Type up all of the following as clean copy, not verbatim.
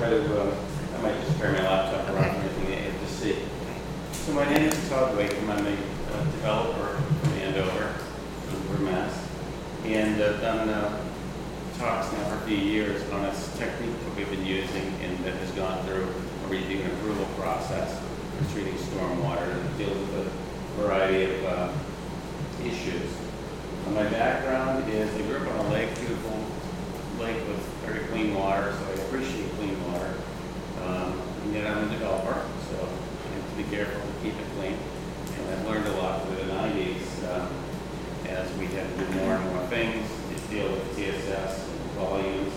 try to, I might just carry my laptop around and everything you have to see. So my name is Todd Wakem. I'm a developer from Andover, Mass. And I've done talks now for a few years on this technique that we've been using and that has gone through a review and approval process for treating stormwater and deals with a variety of issues. My background is I grew up on a lake, beautiful lake with very clean water, so I appreciate clean water. And yet I'm a developer, so I have to be careful to keep it clean. And I've learned a lot through the 90s as we had to do more and more things to deal with TSS and volumes.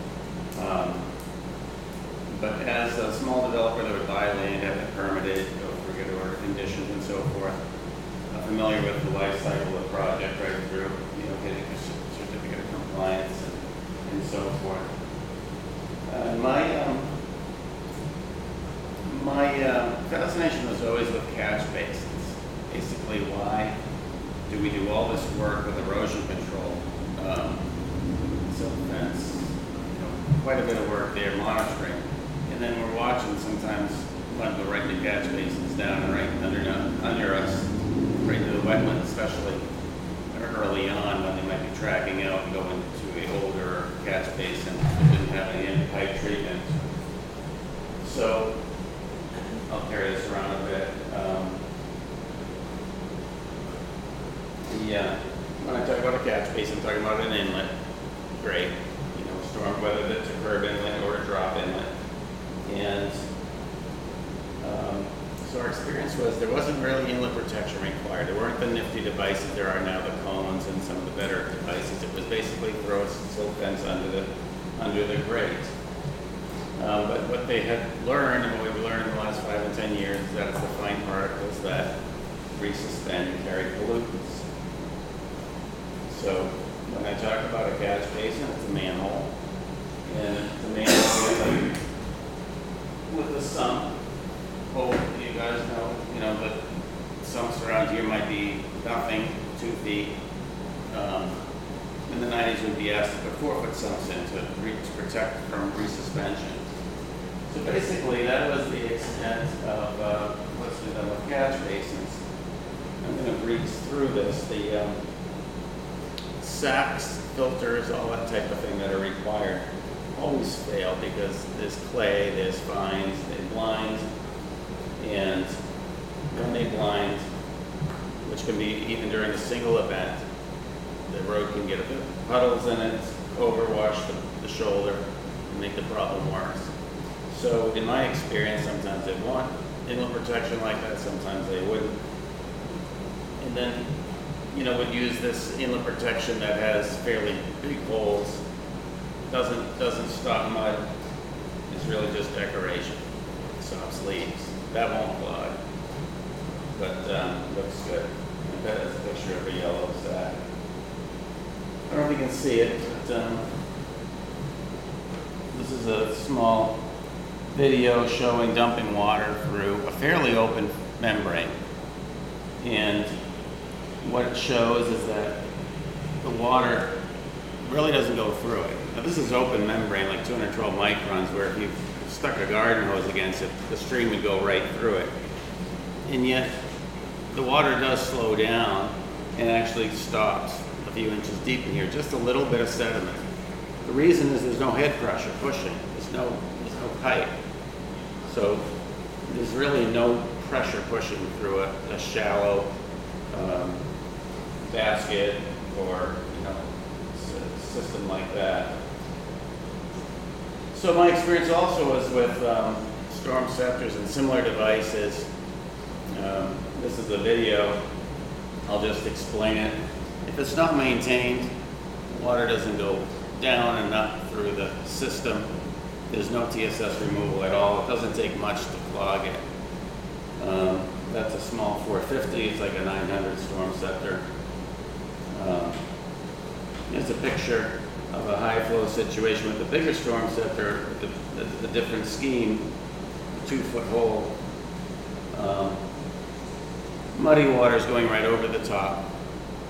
But as a small developer that would buy land, have it permitted, go through good order conditions and so forth, I'm familiar with the life cycle of the project right through, getting a certificate of compliance and so forth. My fascination was always with catch basins. Basically, why do we do all this work with erosion control, silt fence, quite a bit of work there, monitoring, and then we're watching sometimes mud go right into catch basins down and right under us, right into the wetlands, especially early on when they might be tracking out and going into a older catch basin that didn't have any end-pipe treatment. So I'll carry this around a bit. When I talk about a catch basin, I'm talking about an inlet. Great. Storm, whether that's a curb inlet or a drop inlet. And so our experience was there wasn't really inlet protection required. There weren't the nifty devices there are now, the cones and some of the better devices. It was basically throw a silt fence under the grate. But what they had learned, and what we've learned in the last 5 and 10 years, is that it's the fine particles that resuspend and carry pollutants. So when I talk about a catch basin, it's a manhole. And it's a manhole with a sump. You guys know that sumps around here might be nothing, 2 feet. In the 90s, we'd be asked to put 4-foot sumps in to protect from resuspension. So basically, that was the extent of what's been done with catch basins. I'm going to breeze through this. The sacks, filters, all that type of thing that are required always fail because there's clay, there's fines, they blind, and when they blind, which can be even during a single event, the road can get a bit of puddles in it, overwash the shoulder, and make the problem worse. So in my experience, sometimes they'd want inlet protection like that, sometimes they wouldn't. And then, would use this inlet protection that has fairly big holes, doesn't stop mud, it's really just decoration. It stops leaves. That won't clog, but looks good. That is a picture of a yellow sack. I don't know if you can see it, but this is a small video showing dumping water through a fairly open membrane. And what it shows is that the water really doesn't go through it. Now this is open membrane, like 212 microns, where if you stuck a garden hose against it, the stream would go right through it. And yet, the water does slow down and actually stops a few inches deep in here, just a little bit of sediment. The reason is there's no head pressure pushing. There's no pipe. So there's really no pressure pushing through a shallow basket or system like that. So my experience also was with storm scepters and similar devices. This is a video. I'll just explain it. If it's not maintained, water doesn't go down and up through the system. There's no TSS removal at all. It doesn't take much to clog it. That's a small 450. It's like a 900 storm scepter. Here's a picture of a high flow situation with the bigger storm scepter, the different scheme, 2-foot hole. Muddy water is going right over the top.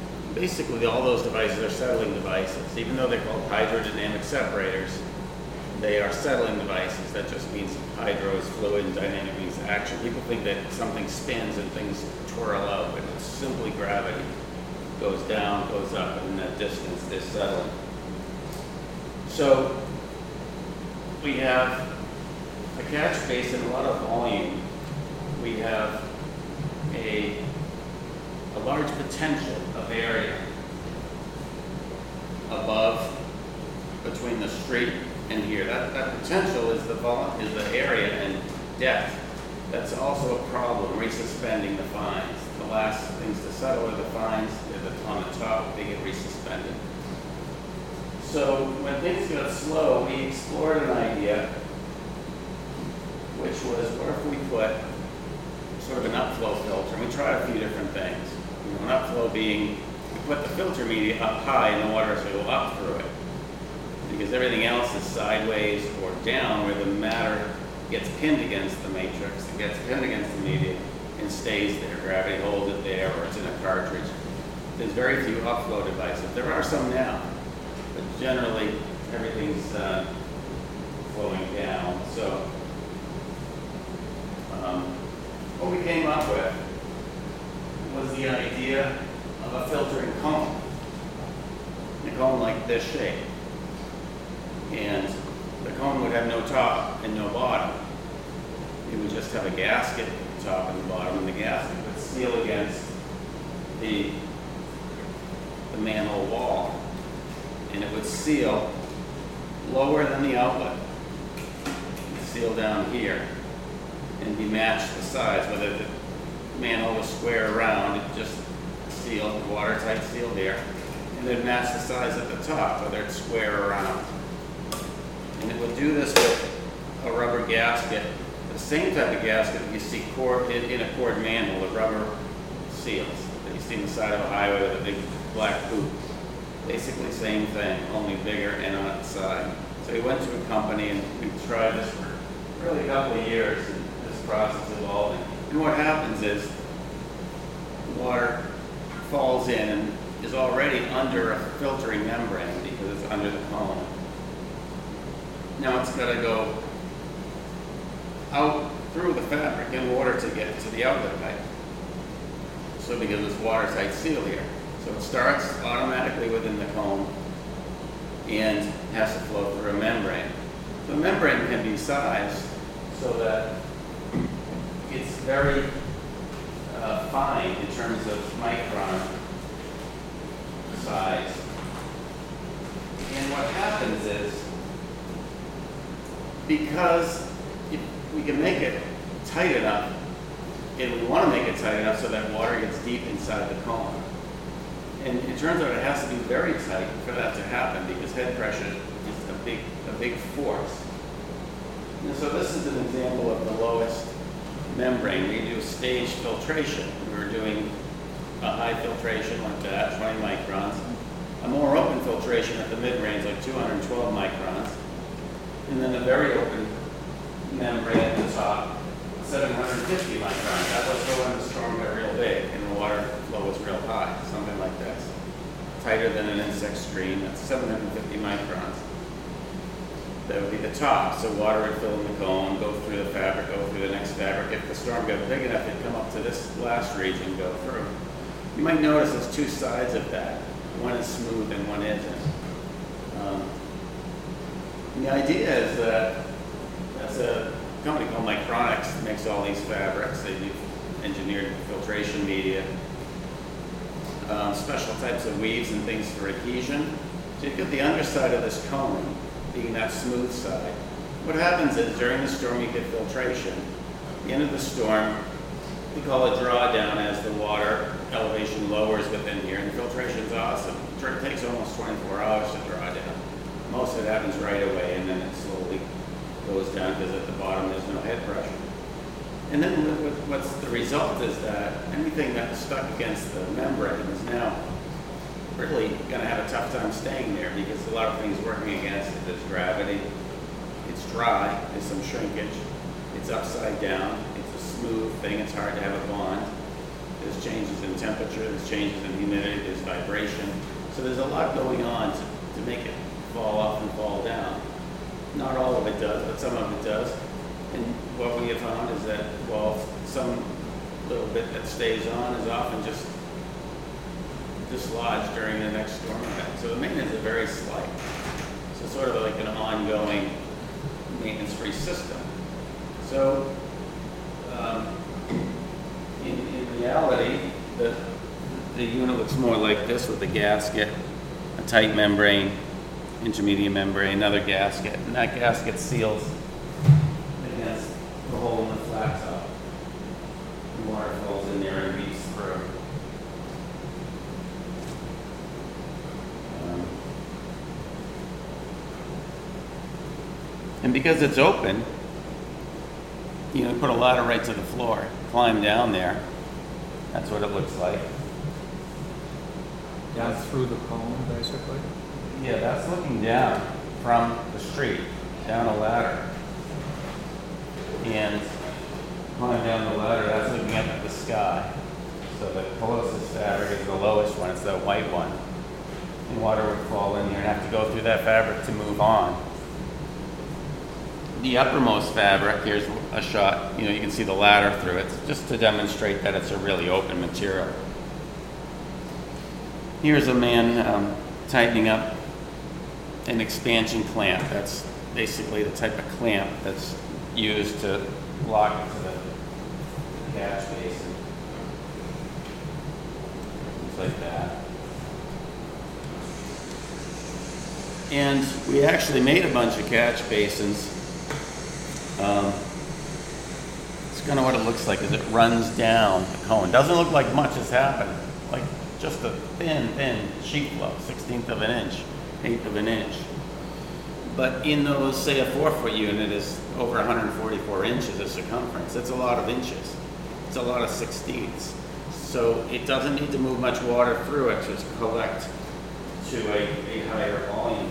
Basically, all those devices are settling devices. Even though they're called hydrodynamic separators, They are settling devices. That just means hydro is fluid and dynamic means action. People think that something spins and things twirl out, but it's simply gravity. Goes down, goes up, and in that distance they're settling. So we have a catch basin, a lot of volume. We have a large potential of area above, between the street and here. That potential is the area and depth. That's also a problem, resuspending the fines. The last things to settle are the fines. They're on the top, they get resuspended. So when things got slow, we explored an idea, which was, what if we put sort of an upflow filter? And we tried a few different things. An upflow being, we put the filter media up high and the water has to go up through it. Because everything else is sideways or down, where the matter gets pinned against the matrix, it gets pinned against the media and stays there. Gravity holds it there, or it's in a cartridge. There's very few upflow devices. There are some now, but generally everything's flowing down. So what we came up with was the idea of a filtering cone. A cone like this shape. And the cone would have no top and no bottom. It would just have a gasket at the top and the bottom, and the gasket would seal against the manhole wall. And it would seal lower than the outlet. It would seal down here and be matched the size. Whether the manhole was square around, it just sealed, watertight seal there. And then match the size at the top, whether it's square or round. And it would do this with a rubber gasket, the same type of gasket that you see in a cord manhole, the rubber seals that you see on the side of a highway with a big black boot. Basically same thing, only bigger and on its side. So we went to a company and we tried this for really a couple of years, and this process evolving. And what happens is water falls in and is already under a filtering membrane because it's under the cone. Now it's got to go out through the fabric in order to get to the outlet pipe. So because it's watertight seal here. So it starts automatically within the cone and has to flow through a membrane. The membrane can be sized so that it's very fine in terms of micron size. And what happens is, because if we can make it tight enough, and we want to make it tight enough so that water gets deep inside the cone. And it turns out it has to be very tight for that to happen because head pressure is a big force. And so this is an example of the lowest membrane. We do stage filtration. We're doing a high filtration like that, 20 microns. A more open filtration at the mid-range, like 212 microns. And then a very open membrane at the top, 750 microns. That was for when the storm got real big and the water flow was real high, something like this. Tighter than an insect screen, that's 750 microns. That would be the top, so water would fill in the cone, go through the fabric, go through the next fabric. If the storm got big enough, it'd come up to this last region and go through. You might notice there's two sides of that. One is smooth and one isn't. And the idea is that that's a company called Micronics that makes all these fabrics. They do engineered filtration media, special types of weaves and things for adhesion. So you get the underside of this cone being that smooth side. What happens is during the storm you get filtration. At the end of the storm, we call it drawdown as the water elevation lowers within here, and the filtration's awesome. It takes almost 24 hours to draw down. Most of it happens right away, and then it slowly goes down because at the bottom there's no head pressure. And then what's the result is that anything that was stuck against the membrane is now really going to have a tough time staying there because a lot of things working against it. There's gravity, it's dry, there's some shrinkage, it's upside down, it's a smooth thing, it's hard to have a bond. There's changes in temperature, there's changes in humidity, there's vibration. So there's a lot going on to make it fall off and fall down. Not all does, but some of it does. And what we have found is that, well, some little bit that stays on is often just dislodged during the next storm event. So the maintenance is very slight. So sort of like an ongoing maintenance-free system. So in reality, the unit looks more like this with a gasket, a tight membrane, intermediate membrane, another gasket, and that gasket seals against the hole in the flat top. The water falls in there and beats through. And because it's open, you know, put a ladder right to the floor, climb down there. That's what it looks like. Down through the cone, basically? Yeah, that's looking down from the street, down a ladder. And climb down the ladder, that's looking up at the sky. So the closest fabric is the lowest one, it's that white one. And water would fall in here and have to go through that fabric to move on. The uppermost fabric, here's a shot, you know, you can see the ladder through it, just to demonstrate that it's a really open material. Here's a man tightening up an expansion clamp. That's basically the type of clamp that's used to lock into the catch basin. Things like that. And we actually made a bunch of catch basins. It's kind of what it looks like as it runs down the cone. Doesn't look like much has happened. Like just a thin sheet flow, 1/16 of an inch, 1/8 of an inch. But in those, say a 4-foot unit is over 144 inches of circumference. That's a lot of inches. It's a lot of 1/16ths. So it doesn't need to move much water through it to collect to a higher volume.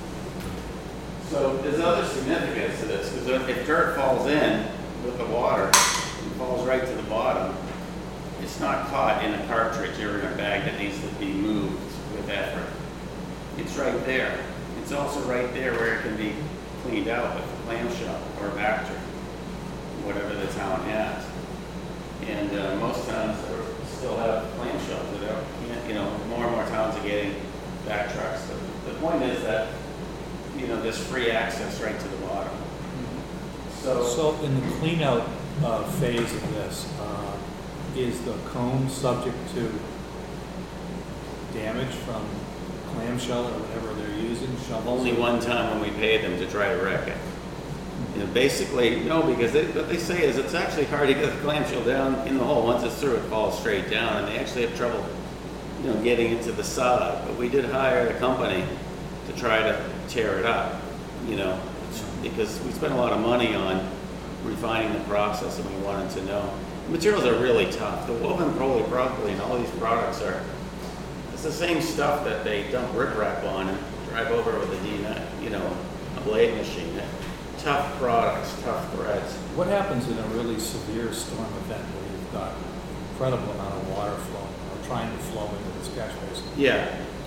So there's other significance to this, because if dirt falls in with the water and falls right to the bottom, it's not caught in a cartridge or in a bag that needs to be moved with effort. It's right there. It's also right there where it can be cleaned out with a clamshell or a Vactor, whatever the town has. And most towns still have clamshells. They don't, you know, more and more towns are getting back trucks. The point is that, you know, there's free access right to the bottom. So in the clean out phase of this, is the cone subject to damage from clamshell or whatever they're using? Shovels? Only one time when we paid them to try to wreck it. You know, basically, no, because what they say is it's actually hard to get the clamshell down in the hole. Once it's through, it falls straight down, and they actually have trouble, you know, getting into the side. But we did hire a company to try to tear it up, you know, because we spent a lot of money on refining the process, and we wanted to know. The materials are really tough. The woven polypropylene, all these products are, it's the same stuff that they dump riprap on and drive over with a blade machine. Tough products, tough threads. What happens in a really severe storm event where you've got an incredible amount of water flow or trying to flow into this catch basin? Yeah.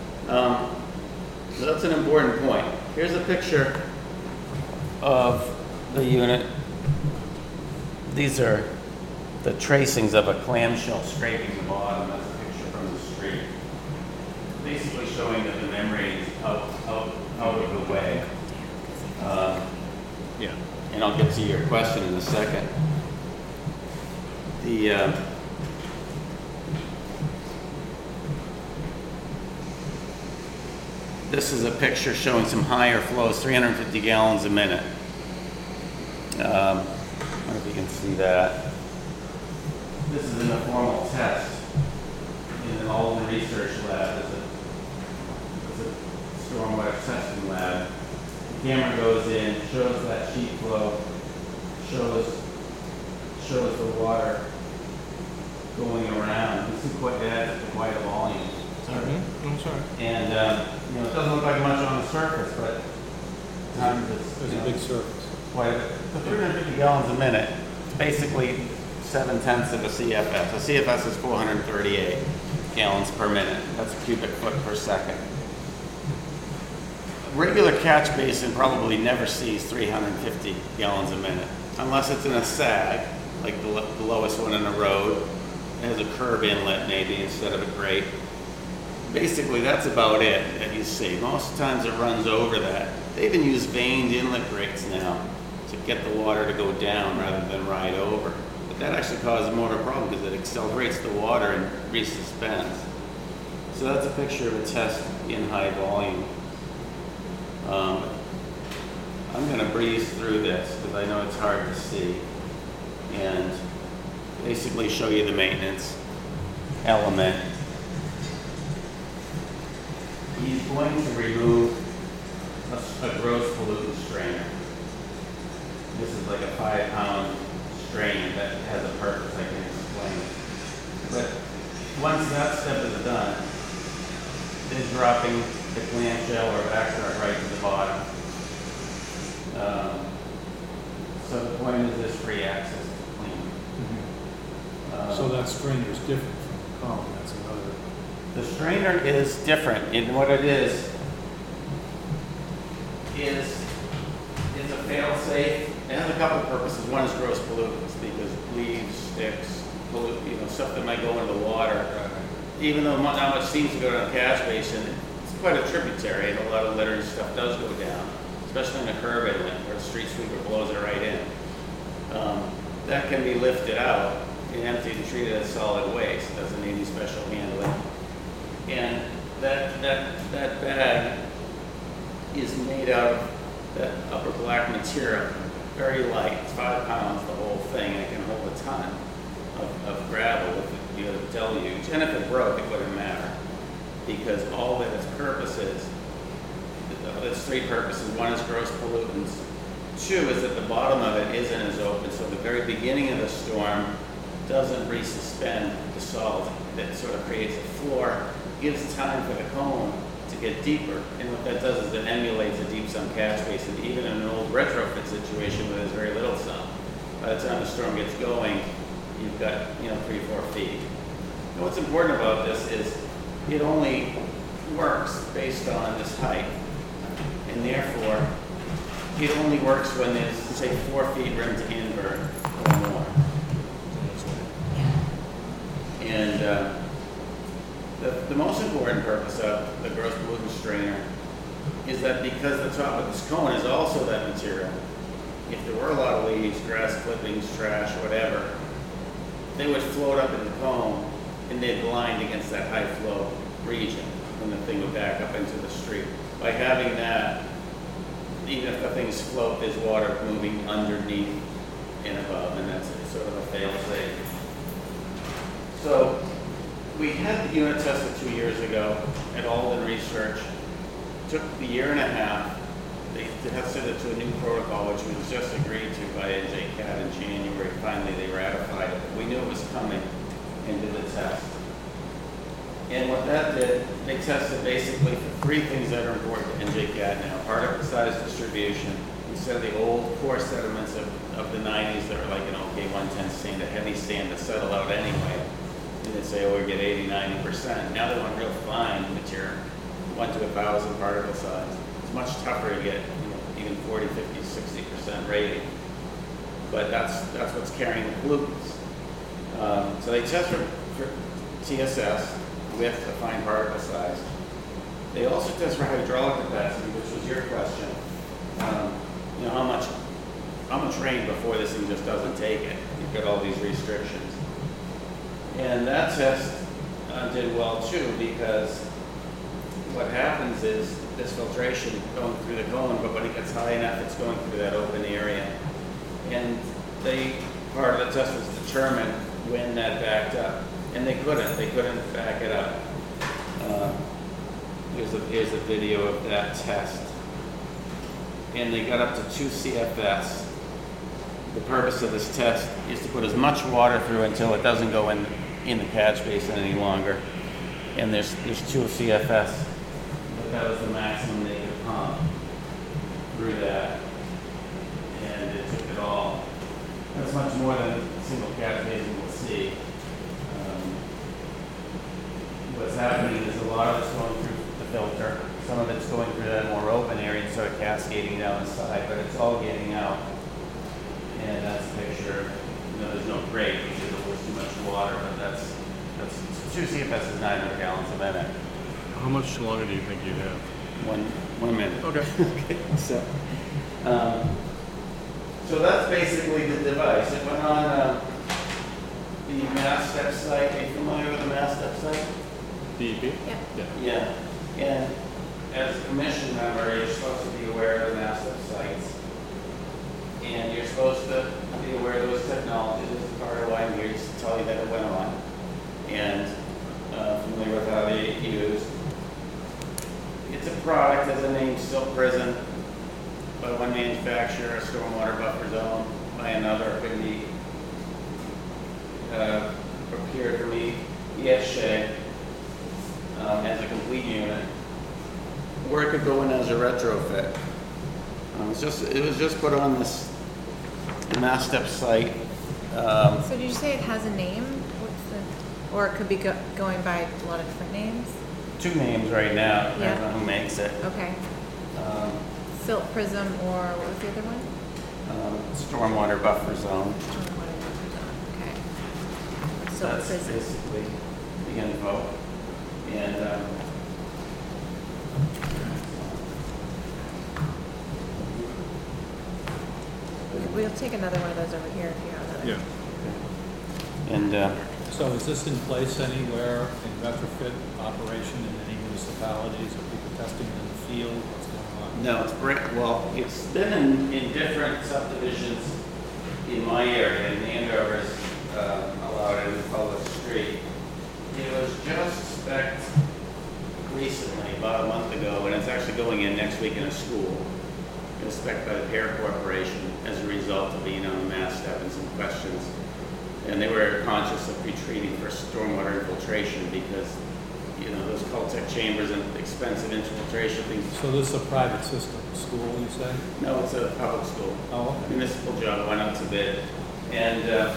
So that's an important point. Here's a picture of the unit. These are the tracings of a clamshell scraping the bottom. That's a picture from the street. Basically showing that the membrane is out of the way. Yeah. And I'll get to your question in a second. This is a picture showing some higher flows, 350 gallons a minute. I don't know if you can see that. This is in a formal test in an Alden research lab. It's a stormwater testing lab. The camera goes in, shows that sheet flow, shows the water going around. This is quite bad, it's quite a volume. I'm sorry. And you know, it doesn't look like much on the surface, but times it's There's a big surface. quite a bit. So 350 gallons a minute, it's basically 7/10 of a CFS. A CFS is 438 gallons per minute. That's a cubic foot per second. regular catch basin probably never sees 350 gallons a minute, unless it's in a sag, like the lowest one in the road. It has a curb inlet maybe instead of a grate. Basically, that's about it that you see. Most times it runs over that. They even use vaned inlet grates now to get the water to go down rather than ride over. But that actually causes a motor problem because it accelerates the water and resuspends. So that's a picture of a test in high volume. I'm going to breeze through this because I know it's hard to see, and basically show you the maintenance element. He's going to remove a gross pollutant strainer. This is like a 5-pound strainer that has a purpose, I can explain. But once that step is done, then dropping the clamshell or backstrap right to the bottom. So the point is this free access to clean. So that strainer is different from the cone, that's another. The strainer is different in what it is it's a fail-safe. It has a couple of purposes. One is gross pollutants because leaves, sticks, stuff that might go into the water. Even though not much seems to go down the catch basin, it's quite a tributary, and a lot of litter and stuff does go down, especially in a curb inlet where the street sweeper blows it right in. That can be lifted out and emptied and treated as solid waste. It doesn't need any special handling. And that bag is made out of that upper black material, very light. It's 5 pounds, the whole thing, and it can hold a ton of gravel if you had a deluge. And if it broke, it wouldn't matter because all that its purpose is, its 3 purposes. One is gross pollutants. 2 is that the bottom of it isn't as open, so the very beginning of the storm doesn't resuspend the salt. That sort of creates a floor, gives time for the cone to get deeper. And what that does is it emulates a deep sump catch basin, even in an old retrofit situation where there's very little sump. By the time the storm gets going, you've got 3-4 feet. And what's important about this is it only works based on this height, and therefore it only works when there's, say, 4 feet rim to invert or more. And the most important purpose of the gross pollutant strainer is that because the top of this cone is also that material, if there were a lot of leaves, grass clippings, trash, whatever, they would float up in the cone and they'd blind against that high flow region when the thing would back up into the street. By having that, even if the things float, there's water moving underneath and above, and that's sort of a fail-safe. So we had the unit tested 2 years ago at Alden Research. It took a year and a half. They tested it to a new protocol, which was just agreed to by NJCAT in January. Finally, they ratified it. We knew it was coming and did the test. And what that did, they tested basically for 3 things that are important to NJCAT now. Particle size distribution. Instead of the old core sediments of the 90s that are like an OK 110 sand, a heavy sand that settle out anyway. And they'd say, oh, we get 80-90%. Now they want real fine material, 1 to 1,000 particle size. It's much tougher to get even 40, 50, 60% rating. But that's what's carrying the pollutants. So they test for TSS with a fine particle size. They also test for hydraulic capacity, which was your question. How much rain before this thing just doesn't take it? You've got all these restrictions. And that test did well too, because what happens is this filtration going through the cone, but when it gets high enough, it's going through that open area. And part of the test was to determine when that backed up. And they couldn't back it up. Here's a video of that test. And they got up to 2 CFS. The purpose of this test is to put as much water through until it doesn't go in the catch basin any longer. And there's 2 CFS. But that was the maximum they could pump through that. And it took it all. That's much more than a single catch basin will see. What's happening is a lot of it's going through the filter. Some of it's going through that more open area. cascading down the side, but it's all getting out. And that's a picture, there's no grate because it was too much water, but that's 2 CFS is 900 gallons a minute. How much longer do you think you have? 1 minute. Okay. Okay, so that's basically the device. It went on the MassStep site. Are you familiar with the MassStep site? DEP? Yeah. Yeah. And as a commission member, you're supposed to be aware of the MassStep sites. And you're supposed to be aware of those technologies. This is part of why I'm here, just to tell you that it went on. And familiar with how they used. It's a product, as a name, Silt Prison, by one manufacturer, a stormwater buffer zone by another. Could be procured from E.F. Shea as a complete unit, or it could go in as a retrofit. It was just put on the MassStep site. So did you say it has a name? Or it could be going by a lot of different names? 2 names right now, depends Yeah. on who makes it. Okay. Silt Prism, or what was the other one? Stormwater buffer zone. Okay. Silt That's Prism. basically the info. And We'll take another one of those over here if you have another. Yeah. and So is this in place anywhere in retrofit operation in any municipalities? Are people testing it in the field? What's going on? no, it's been in different subdivisions in my area, and Andover's allowed it in the public street. It was just spec'd recently, about a month ago, and it's actually going in next week in a school. It was spec'd by the Pear Corporation as a result of being on the MassStep and some questions. And they were conscious of retreating for stormwater infiltration because, those Cultec chambers and expensive infiltration things. So this is a private system, school, you say? No, it's a public school. Oh, okay. Municipal job went out to bid. And the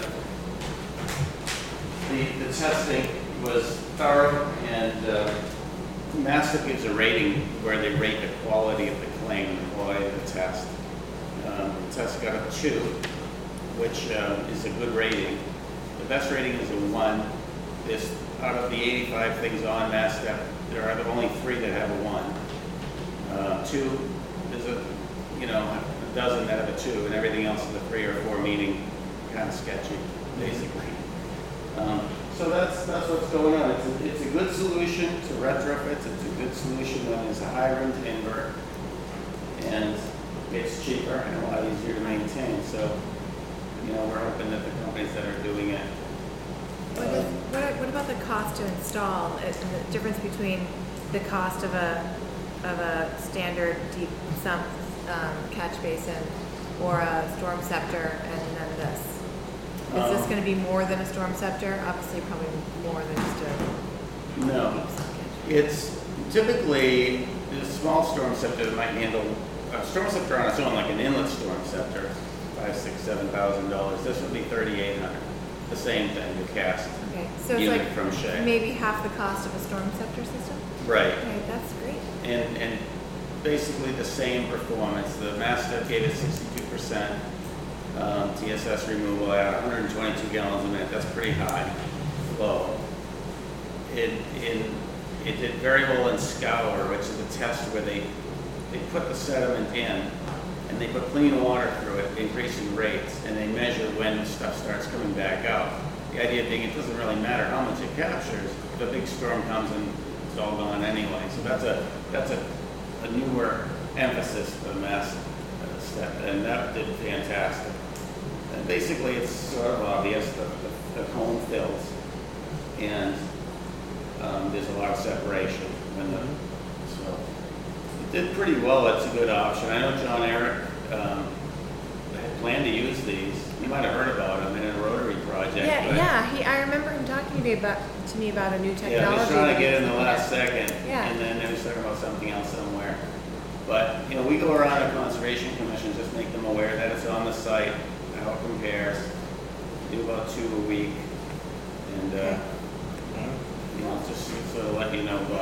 testing was thorough, and MassStep gives a rating where they rate the quality of the claim and the quality of the test. The test got a 2, which is a good rating. The best rating is a 1. Out of the 85 things on MassStep, there are only 3 that have a 1. 2, there's a dozen that have a 2, and everything else is a 3 or 4, meaning kind of sketchy, basically. So that's what's going on. It's a good solution to retrofits. It's a good solution when there's a high room to invert, and it's cheaper and a lot easier to maintain. So, we're hoping that the companies that are doing it. What about the cost to install? And the difference between the cost of a standard deep sump catch basin or a storm scepter and then this? Is this going to be more than a storm scepter? Obviously, probably more than just a No, deep sump catch. it's typically the small storm scepter that might handle a storm scepter on its own, like an inlet storm scepter, $5,000, $6,000, $7,000. This would be $3,800. The same thing, the cast Okay, so it's unit like from Shea. maybe half the cost of a storm scepter system? Right. Okay, that's great. And basically the same performance. The MassStep gave it 62% TSS removal at 122 gallons a minute. That's pretty high flow. It did very well in scour, which is a test where they put the sediment in and they put clean water through it, increasing rates, and they measure when stuff starts coming back out. The idea being it doesn't really matter how much it captures. If a big storm comes and it's all gone anyway. So that's a newer emphasis for the MassStep, and that did fantastic. And basically, it's sort of obvious the cone fills, and there's a lot of separation. So it did pretty well. It's a good option. I know John Eric had planned to use these. You might have heard about them in a Rotary project. I remember him talking to me about a new technology. Yeah, he was trying to get in the last second, Yeah. and then they was talking about something else somewhere. But, we go around to conservation commissions, just make them aware that it's on the site, how it compares. Do about 2 a week, and, just sort of let you know about it.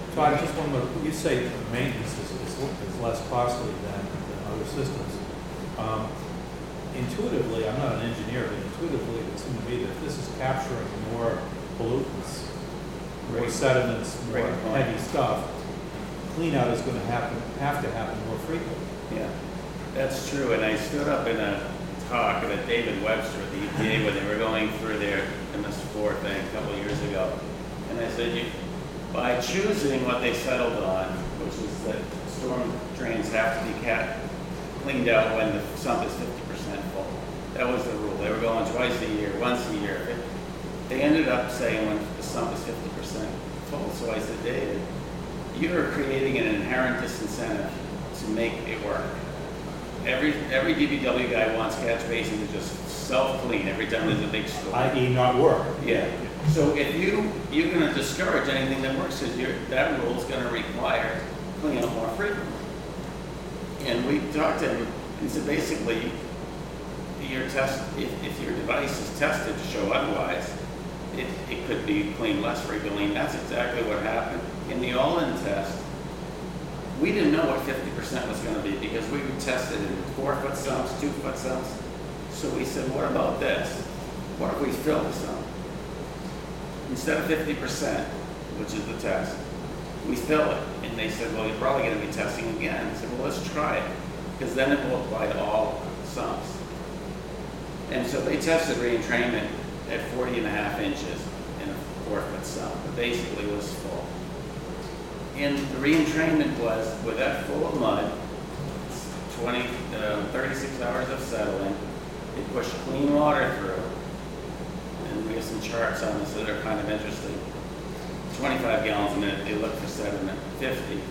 Todd, just one more, you say maintenance is less costly than other systems. Intuitively, I'm not an engineer, but intuitively it would seem to me that this is capturing more pollutants, more sediments, more Great point. heavy stuff. Clean out is gonna have to happen more frequently. Yeah, that's true, and I stood up in a talk at David Webster at the EPA when they were going through their MS4 thing a couple of years ago, and I said, by choosing what they settled on, which is that storm drains have to be cleaned out when the sump is 50% full. That was the rule. They were going twice a year, once a year. They ended up saying when the sump is 50% full. So I said, David, you're creating an inherent disincentive to make it work. Every DPW guy wants catch basin to just self-clean every time there's a big storm. I.e. not work. Yeah. So if you're going to discourage anything that works, because that rule is going to require cleaning up more frequently. And we talked to him and said basically, if your device is tested to show otherwise, it could be cleaned less frequently. And that's exactly what happened. In the all-in test, we didn't know what 50% was going to be because we tested in 4-foot sumps, 2-foot sumps. So we said, what about this? What if we fill the sump? Instead of 50%, which is the test, we fill it. And they said, well, you're probably going to be testing again. I said, well, let's try it, because then it will apply to all sumps. And so they tested reentrainment at 40.5 inches in a 4-foot sump. But basically it was full. And the reentrainment was, with that full of mud, 36 hours of settling, they pushed clean water through. And we have some charts on this that are kind of interesting. 25 gallons a minute, they look for sediment, 50.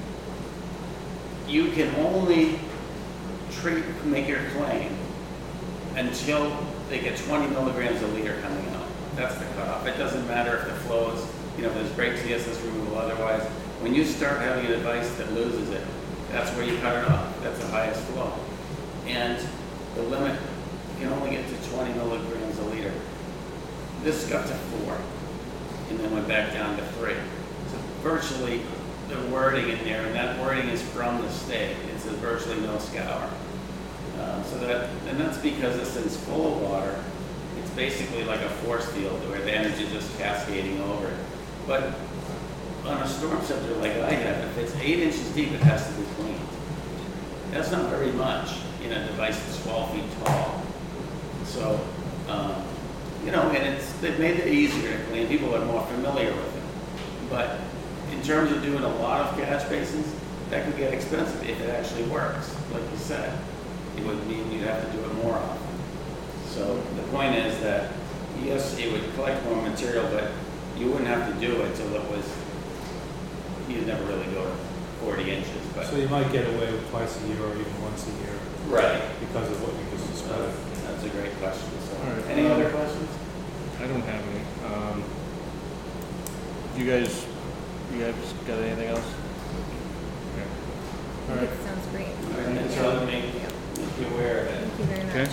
You can only make your claim until they get 20 milligrams a liter coming out. That's the cutoff. It doesn't matter if the flow is, there's great TSS removal otherwise. When you start having a device that loses it, that's where you cut it off. That's the highest flow. And the limit, you can only get to 20 milligrams a liter. This got to 4. And then went back down to 3. So virtually the wording in there, and that wording is from the state. It says virtually no scour. And that's because this thing's full of water. It's basically like a force field where the energy is just cascading over it. But on a storm scepter like I have, if it's 8 inches deep, it has to be cleaned. That's not very much in a device that's 12 feet tall. So, and they've made it easier to clean. People are more familiar with it. But in terms of doing a lot of catch basins, that could get expensive if it actually works. Like you said, it would mean you'd have to do it more often. So the point is that, yes, it would collect more material, but you wouldn't have to do it till you'd never really go to 40 inches. But So you might get away with twice a year or even once a year. Right. Because of what you just described. That's a great question. So, All right. any other questions? I don't have any. You guys got anything else? Okay. All right. That sounds great. All right, thanks for letting me make you aware of it. Thank you very much.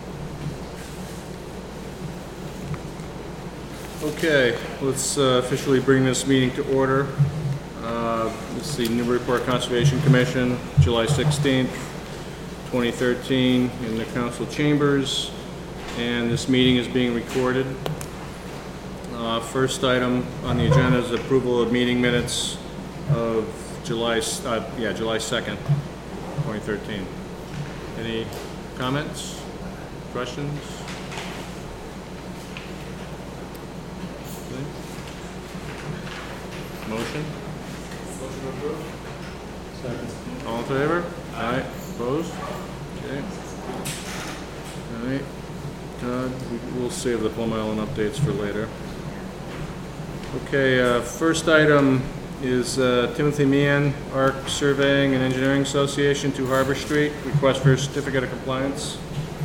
Okay, let's officially bring this meeting to order. This is the Newburyport Conservation Commission, July 16th, 2013, in the council chambers, and this meeting is being recorded. First item on the agenda is approval of meeting minutes of July 2nd, 2013. Any comments, questions? Motion? Motion approved? Second. All in favor? Aye. Opposed? Okay. All right. Todd, we'll save the Plum Island updates for later. Okay, first item is Timothy Meehan, ARC Surveying and Engineering Association, 2 Harbor Street, request for a certificate of compliance.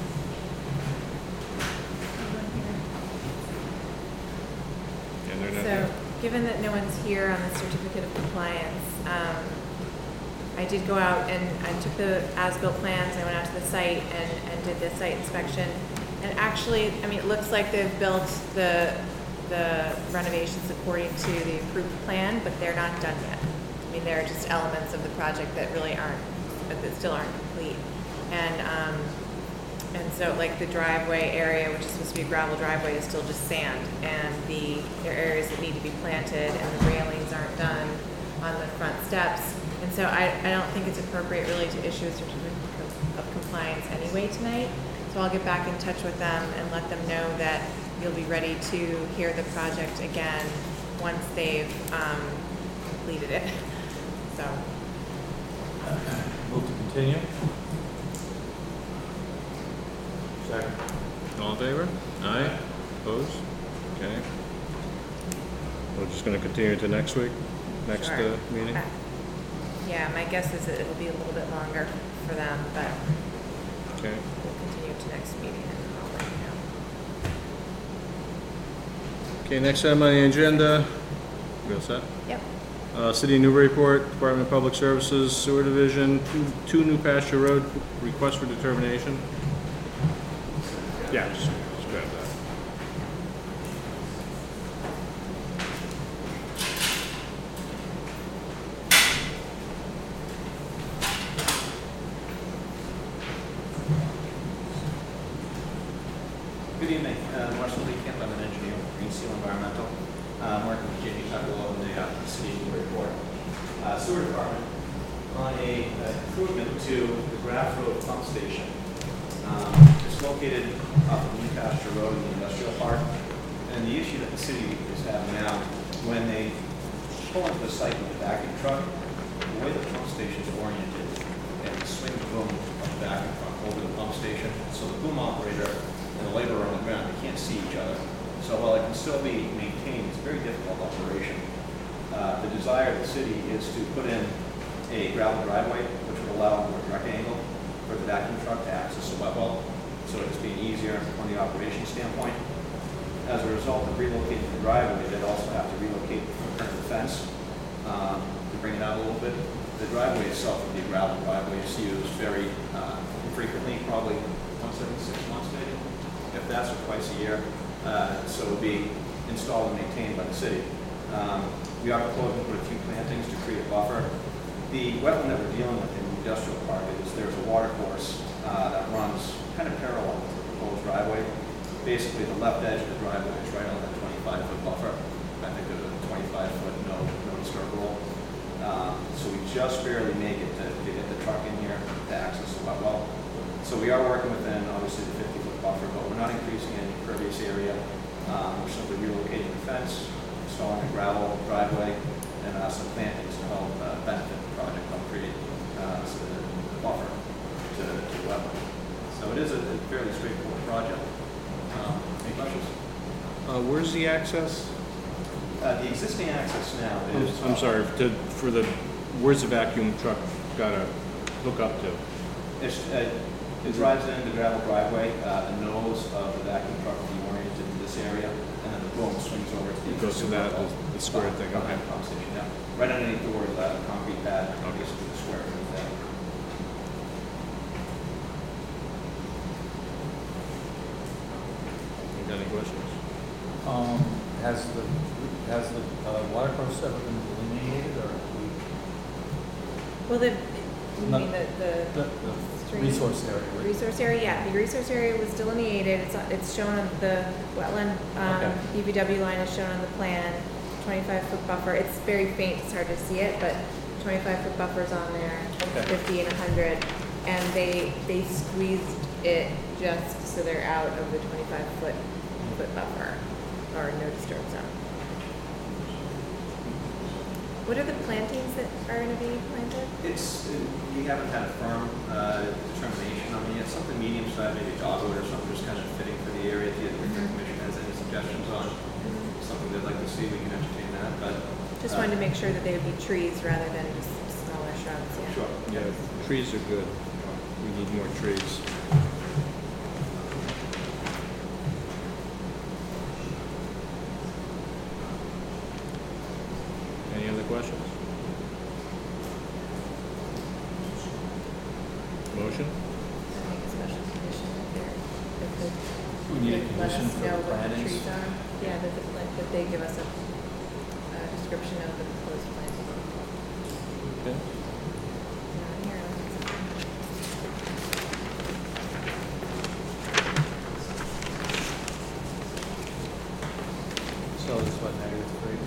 And they're not So, here. given that no one's here on the certificate of compliance, I did go out and I took the as-built plans, I went out to the site and did the site inspection. And actually, it looks like they've built the the renovations according to the approved plan, but they're not done yet. I mean, there are just elements of the project that really aren't, that still aren't complete. And so like the driveway area, which is supposed to be a gravel driveway, is still just sand. And there are areas that need to be planted and the railings aren't done on the front steps. And so I don't think it's appropriate really to issue a certificate of compliance anyway tonight. So I'll get back in touch with them and let them know that you'll be ready to hear the project again once they've completed it. So. Move to continue. Second. All in favor? Aye. Opposed? Okay. We're just gonna continue to next week, next Sure. meeting? Yeah, my guess is that it'll be a little bit longer for them, but Okay. we'll continue to next meeting and I'll let you know. Okay, next item on the agenda, we all set? Yep. City of Newburyport, Department of Public Services, Sewer Division, two New Pasture Road, request for determination. Yeah, just grab that. Good evening, Marshall Lee Camp, I'm an engineer with Green Seal Environmental. I'm working with Jamie Tucklow in the city of Newburyport Sewer Department on a improvement to the Graff Road pump station. It's located off of New Pasture Road in the industrial park. And the issue that the city is having now, when they pull into the site with the vacuum truck, the way the pump station is oriented, and the swing boom of the vacuum truck over the pump station, so the boom operator and the laborer on the ground, they can't see each other. So while it can still be maintained, it's a very difficult operation. The desire of the city is to put in a gravel driveway, which would allow a more direct angle for the vacuum truck to access the wet well, so it's being easier on the operation standpoint. As a result of relocating the driveway, they'd also have to relocate the footprint of the fence to bring it out a little bit. The driveway itself would be a gravel driveway. It's used very infrequently, probably once every 6 months maybe, if that's, or twice a year. So it would be installed and maintained by the city. We are proposing to put a few plantings to create a buffer. The wetland that we're dealing with in the industrial park is there's a water course that runs kind of parallel to the proposed driveway. Basically, the left edge of the driveway is right on that 25-foot buffer. I think there's a 25-foot no disturb rule. So we just barely make it to get the truck in here to access the wet well. So we are working within, obviously, the 50-foot buffer, but we're not increasing any impervious area. We're simply relocating the fence, installing a gravel driveway, and some plantings to help benefit the project, help create the buffer to the wetland. So it is a fairly straightforward project. Any questions? Where's the access? The existing access now is... I'm sorry, where's the vacuum truck gotta hook up to? It drives in the gravel driveway. The nose of the vacuum truck will be oriented to this area, and then the boom swings over to the... It goes to that, the square thing, okay. Pump station, yeah. Right underneath the word concrete pad, basically the square underneath that. You got any questions? Has the water course ever been delineated, or Well, you No. mean the stream? resource area? right? Resource area, yeah, the resource area was delineated, it's shown on the wetland, Okay. DPW line is shown on the plan, 25-foot buffer, it's very faint, it's hard to see it, but 25-foot buffers on there, Okay. 50 and 100, and they squeezed it just so they're out of the 25-foot buffer, or no disturb zone. What are the plantings that are gonna be planted? We haven't had a firm determination on it yet. Something medium-sized, maybe dogwood or something, just kind of fitting for the area. If the commission has any suggestions on something they'd like to see, we can entertain that, but... Just wanted to make sure that they would be trees rather than just smaller shrubs, yeah. Sure. Yeah, trees are good. We need more trees. Any other questions? Motion? I think a special condition if they're, if We need a they let us condition for know the what the plantings. trees are. Yeah, that the that they give us a description of the proposed plan. Okay. Not here. So this is what, -3?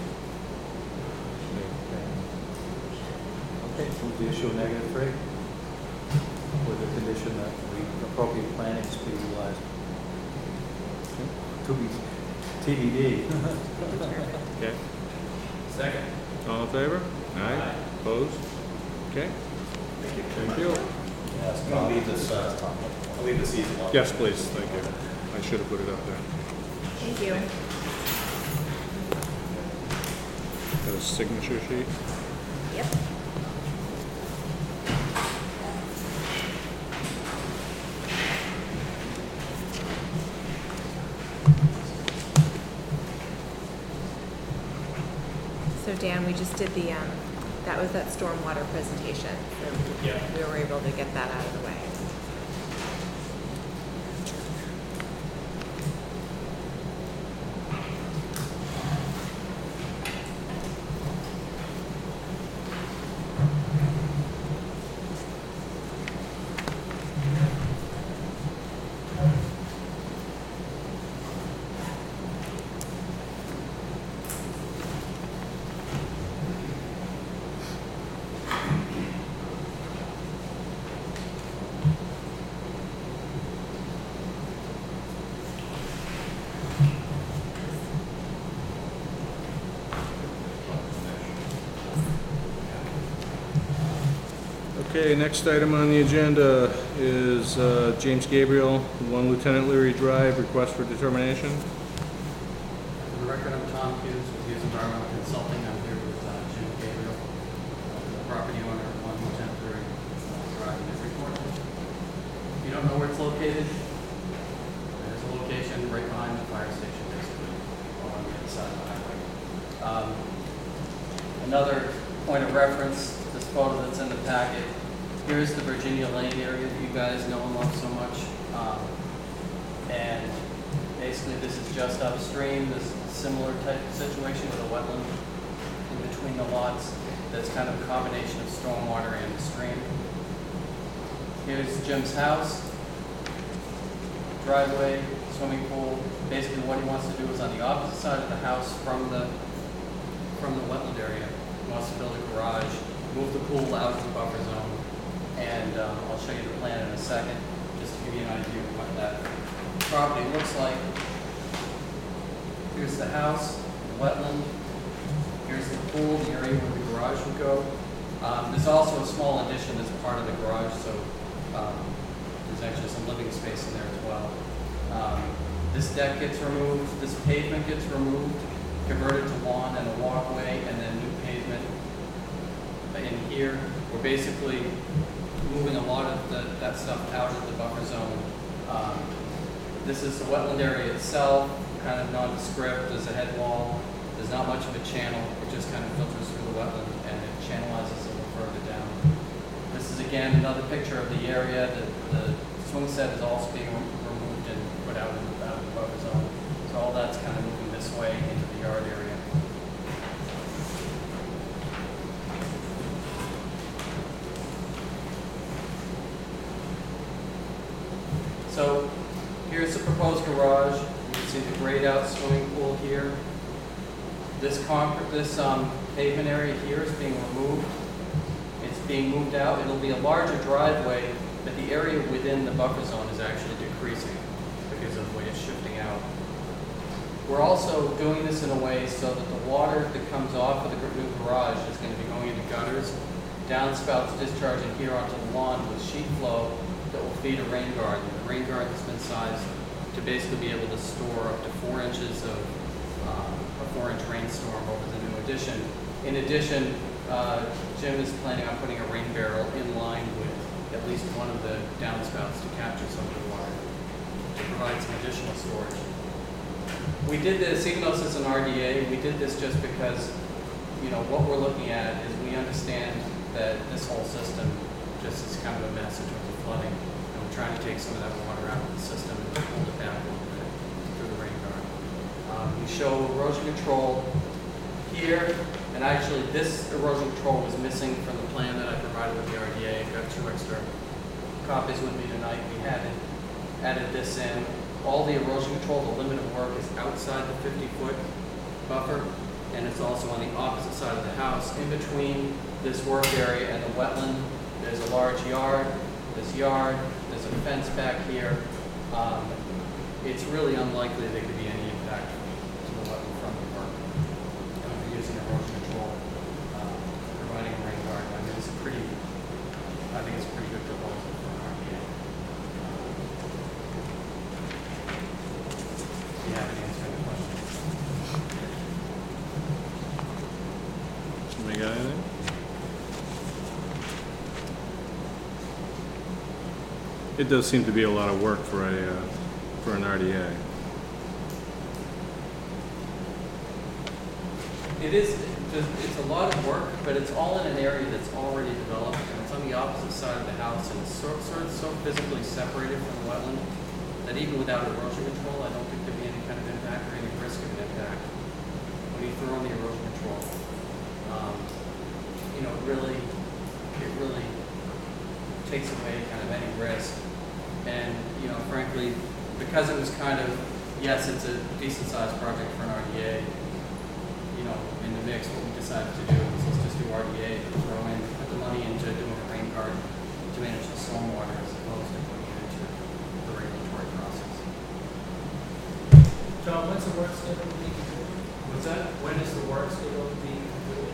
Okay, move the issue of -3 with the condition that the appropriate plannings be utilized. To be TBD. Okay. Second. All in favor? Aye. Opposed? Okay. Thank you. I'll leave this, I'll leave this easy one. Yes, please, thank you. I should have put it up there. Thank you. Got a signature sheet? Yep. So Dan, we just did the, that was that stormwater presentation. So Yeah. we were able to get that out of the way. Okay, next item on the agenda is James Gabriel, 1 Lieutenant Leary Drive, request for determination. For the record, I'm Tom Hughes with Hughes Environmental Consulting. I'm here with Jim Gabriel, the property owner of 1 Lieutenant Leary Drive in Newburyport. If you don't know where it's located, there's a location right behind the fire station, basically, on the other side of the highway. Another point of reference, this photo that's in the packet. Here's the Virginia Lane area that you guys know and love so much. And basically this is just upstream, this similar type of situation with a wetland in between the lots. That's kind of a combination of stormwater and stream. Here's Jim's house, driveway, swimming pool. Basically what he wants to do is on the opposite side of the house from the wetland area. He wants to build a garage, move the pool out of the buffer zone, and I'll show you the plan in a second, just to give you an idea of what that property looks like. Here's the house, the wetland. Here's the pool, the area where the garage would go. There's also a small addition as part of the garage, so there's actually some living space in there as well. This deck gets removed, this pavement gets removed, converted to lawn and a walkway, and then new pavement in here. We're basically moving a lot of that stuff out of the buffer zone. This is the wetland area itself, kind of nondescript. There's a head wall. There's not much of a channel. It just kind of filters through the wetland and it channelizes a little further down. This is again another picture of the area. The swing set is also being removed and put out of the buffer zone. So all that's kind of moving this way into the yard area. So here's the proposed garage. You can see the grayed out swimming pool here. This pavement area here is being removed. It's being moved out. It'll be a larger driveway, but the area within the buffer zone is actually decreasing because of the way it's shifting out. We're also doing this in a way so that the water that comes off of the new garage is going to be going into gutters, downspouts discharging here onto the lawn with sheet flow that will feed a rain garden. The rain garden has been sized to basically be able to store up to 4 inches of a 4-inch rainstorm over the new addition. In addition, Jim is planning on putting a rain barrel in line with at least one of the downspouts to capture some of the water to provide some additional storage. We did this, even though this is an RDA, we did this just because, you know, what we're looking at is we understand that this whole system just is kind of a mess in terms of flooding. And we're trying to take some of that water out of the system and hold it back a little bit through the rain garden. We show erosion control here, and actually this erosion control was missing from the plan that I provided with the RDA. I've got 2 extra copies with me tonight. We had added this in. All the erosion control, the limit of work is outside the 50-foot buffer, and it's also on the opposite side of the house. In between this work area and the wetland, there's a large yard, there's a fence back here. It's really unlikely there could be any impact to the wetland from the work. And we're using erosion control, providing a rain garden. I mean, I think it's a pretty good proposal for an RDA. Be happy to answer any questions. Somebody got anything? It does seem to be a lot of work for an RDA. It's a lot of work, but it's all in an area that's already developed, and it's on the opposite side of the house, and it's sort of so physically separated from the wetland that even without erosion control, I don't think there'd be any kind of impact or any risk of an impact. When you throw in the erosion control, it really takes away kind of any risk. And, frankly, because it was kind of, yes, it's a decent sized project for an RDA, in the mix, what we decided to do was let's just do RDA, put the money into doing a rain garden to manage the stormwater as opposed to putting it into the regulatory process. John, when's the work schedule to be completed? What's that? When is the work schedule to be completed?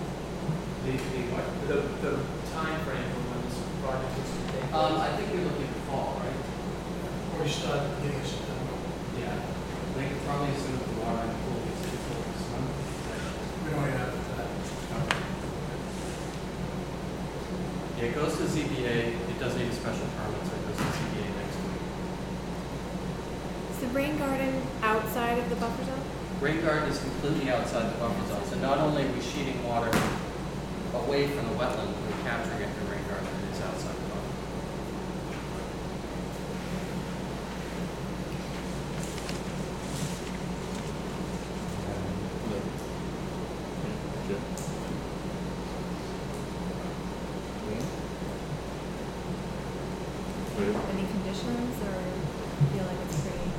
The time frame for when this project is to take place? I think we're looking at fall, right? Or you start at the beginning of September? Yeah. I think probably as soon as the water and pool gets full this month. We don't have that. Yeah, it goes to the ZBA. It does need a special permit, so it goes to the ZBA next week. Is the rain garden outside of the buffer zone? Rain garden is completely outside the buffer zone, so not only are we sheeting water away from the wetland, we're capturing it in the rain garden. It is outside the buffer. Any conditions, or feel like it's pretty?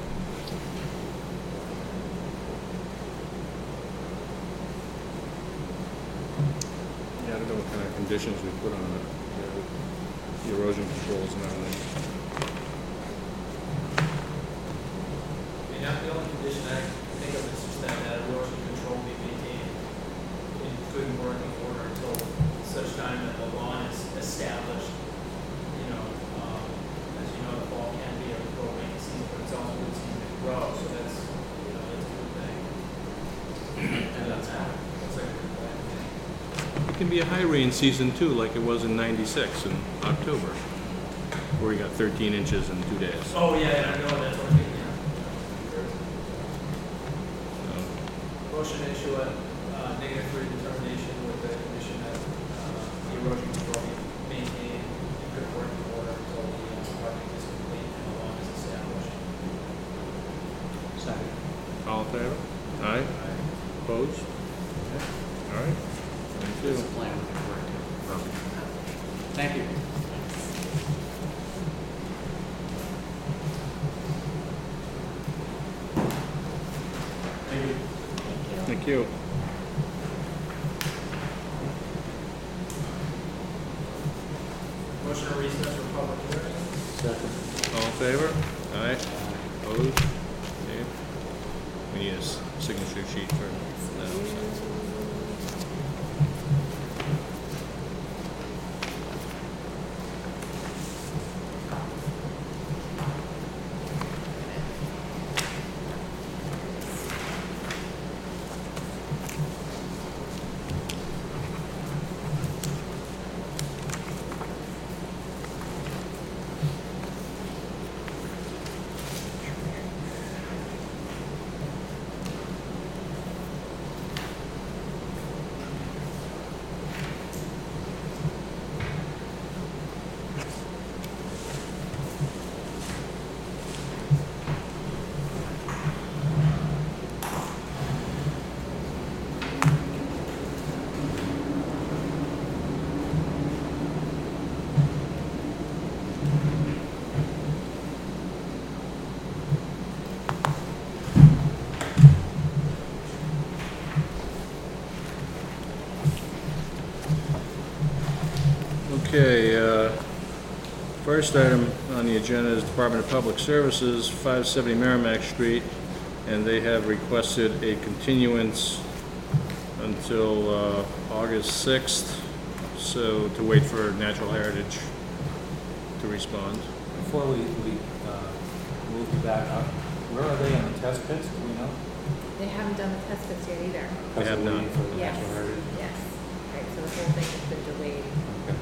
Yeah, I don't know what kind of conditions we put on it. The erosion controls and everything. The only condition I think of is just that erosion control be maintained in good working order until such time that the lawn is established. As you know, the fall can be a growing season, but it's also a good season to grow, so that's a good thing. And that's how, looks like a good plan. It can be a high rain season too, like it was in '96 in October, where we got 13 inches in 2 days. Oh, yeah, I know, that's what I mean, yeah. Motion to issue a -3 determination with the condition that the erosion control be maintained in good working order until the project is complete and the lawn is established. Second. All in favor? Aye. Opposed? All right. Thank you. There's a plan with the work. Thank you. Thank you. Motion to recess for public hearing. Second. All in favor? Aye. Opposed? Okay. We need a signature sheet for that. first item on the agenda is Department of Public Services, 570 Merrimack Street, and they have requested a continuance until August 6th, so to wait for Natural Heritage to respond. Before we move back up, where are they on the test pits, do we know? They haven't done the test pits yet either. We have not. Waiting for the Yes, Natural Heritage? yes. Right, so the whole thing has been delayed. Okay.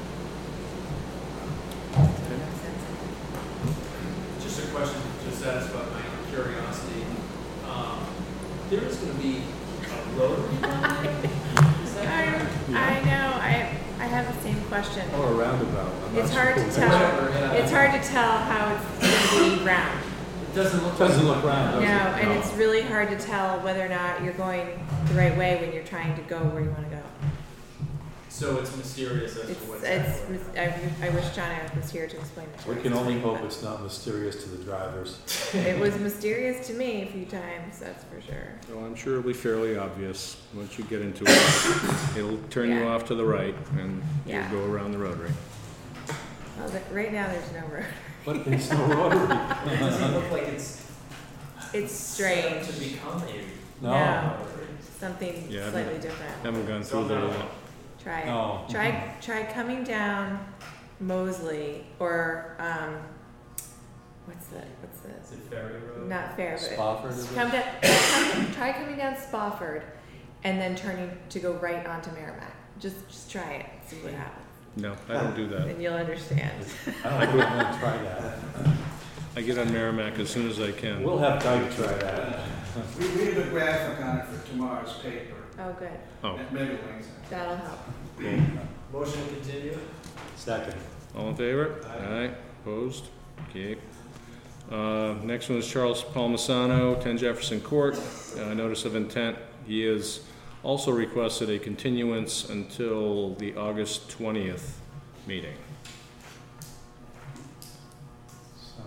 So it makes sense. Just a question to satisfy my curiosity. There is going to be a rotary on there? Is that correct? I know, I have the same question. Or a roundabout. I'm not It's hard to sure. Whatever, tell, yeah. it's hard to tell how it's gonna be round. It doesn't look. Doesn't like look one. round, No, does it? and No. it's really hard to tell whether or not you're going the right way when you're trying to go where you wanna go. So it's mysterious as to what's It's, happening. I wish John Eric was here to explain it to us. We can only hope it's not mysterious to the drivers. It was mysterious to me a few times, that's for sure. So I'm sure it'll be fairly obvious. Once you get into it, it'll turn you Yeah. off to the right, and Yeah. you'll go around the rotary. Well, right now, there's no road. But there's no rotary. It doesn't look like it's It's set strange. to become a No. rotary. Something Yeah, I slightly haven't- different. Haven't gone through there yet. Try it. No. Try coming down Mosley or, what's the, Is it Ferry Road? not fair, but. Spofford is Come it? down, try coming down Spofford and then turning to go right onto Merrimack. Just try it, see what happens. No, I don't do that. And you'll understand. I don't think we're gonna try that. I get on Merrimack as soon as I can. We'll have Doug try that. We have a graphic on it for tomorrow's paper. Oh, good. Oh, Maybe Wednesday. That'll help. cool. Motion to continue? Second. All in favor? Aye. Opposed? Okay. Next one is Charles Palmisano, 10 Jefferson Court. Notice of intent. He has also requested a continuance until the August 20th meeting. So.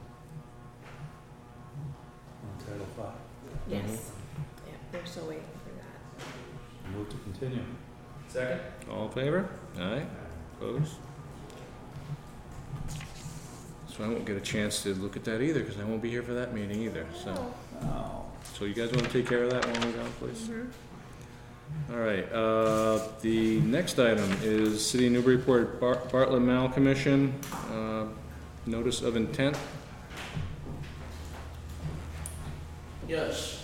On Title V, Yes. Yeah, they're still waiting for that. move to continue. Second? All in favor? Aye. Opposed? So I won't get a chance to look at that either, because I won't be here for that meeting either, so. Oh. So you guys want to take care of that while we're down, please? Mhm. All right, the next item is City of Newburyport Bartlett Mall Commission, notice of intent. Yes.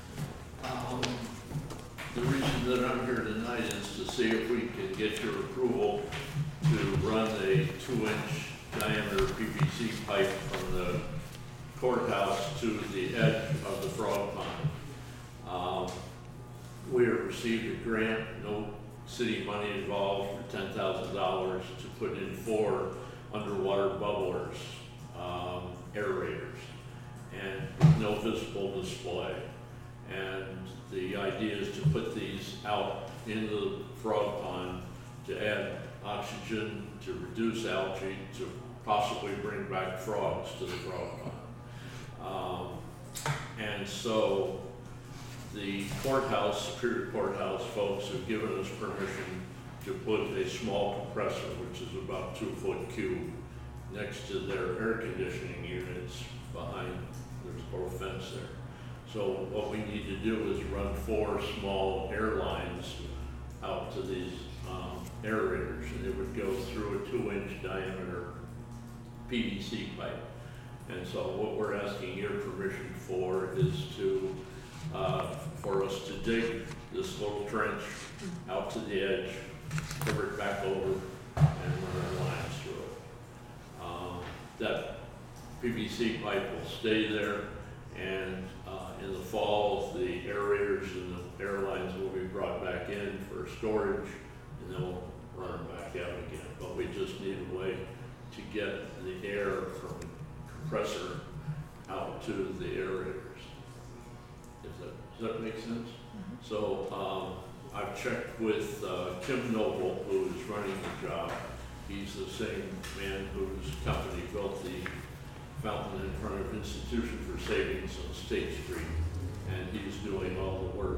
The reason that I'm here tonight is to see if we can get your approval to run a 2-inch diameter PVC pipe from the courthouse to the edge of the frog pond. We have received a grant, no city money involved, for $10,000 to put in 4 underwater bubblers, aerators, and no visible display. And the idea is to put these out into the frog pond to add oxygen, to reduce algae, to possibly bring back frogs to the frog pond. And so the courthouse, Superior Courthouse folks have given us permission to put a small compressor, which is about 2 foot cube, next to their air conditioning units behind, there's a little fence there. So what we need to do is run 4 small air lines out to these aerators, and it would go through a 2-inch diameter PVC pipe. And so what we're asking your permission for is to, for us to dig this little trench out to the edge, cover it back over, and run our lines through it. That PVC pipe will stay there, and in the fall, the aerators and the air lines will be brought back in for storage, and then we'll run them back out again. But we just need a way to get the air from the compressor out to the aerators. Does that make sense? Mhm. So I've checked with Tim Noble, who is running the job. He's the same man whose company built the fountain in front of Institution for Savings on State Street, and he's doing all the work.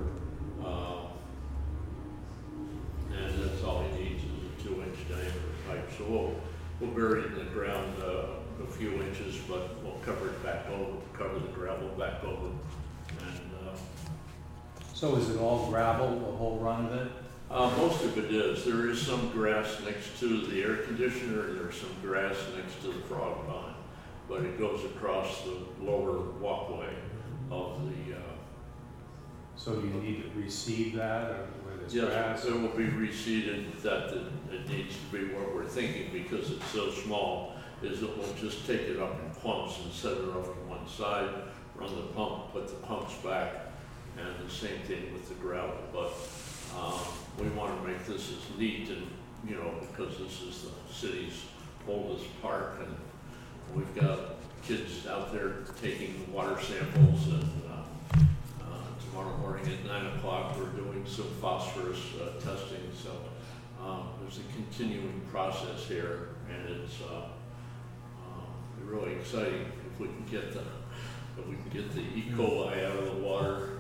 And that's all he needs is a 2-inch diameter pipe. So we'll bury it in the ground a few inches, but we'll cover it back over, cover the gravel back over. And So is it all gravel, the whole run of it? most of it is. There is some grass next to the air conditioner, there's some grass next to the frog pond, but it goes across the lower walkway of the, So do you need to reseed that, or where there's yes, grass? it will be reseeded. That it needs to be what we're thinking, because it's so small, is that we'll just take it up in pumps and set it off to one side, run the pump, put the pumps back, and the same thing with the gravel. But we want to make this as neat, and, you know, because this is the city's oldest park, and we've got kids out there taking water samples, and tomorrow morning at 9 o'clock, we're doing some phosphorus testing. So there's a continuing process here, and it's really exciting if we can get the E. coli out of the water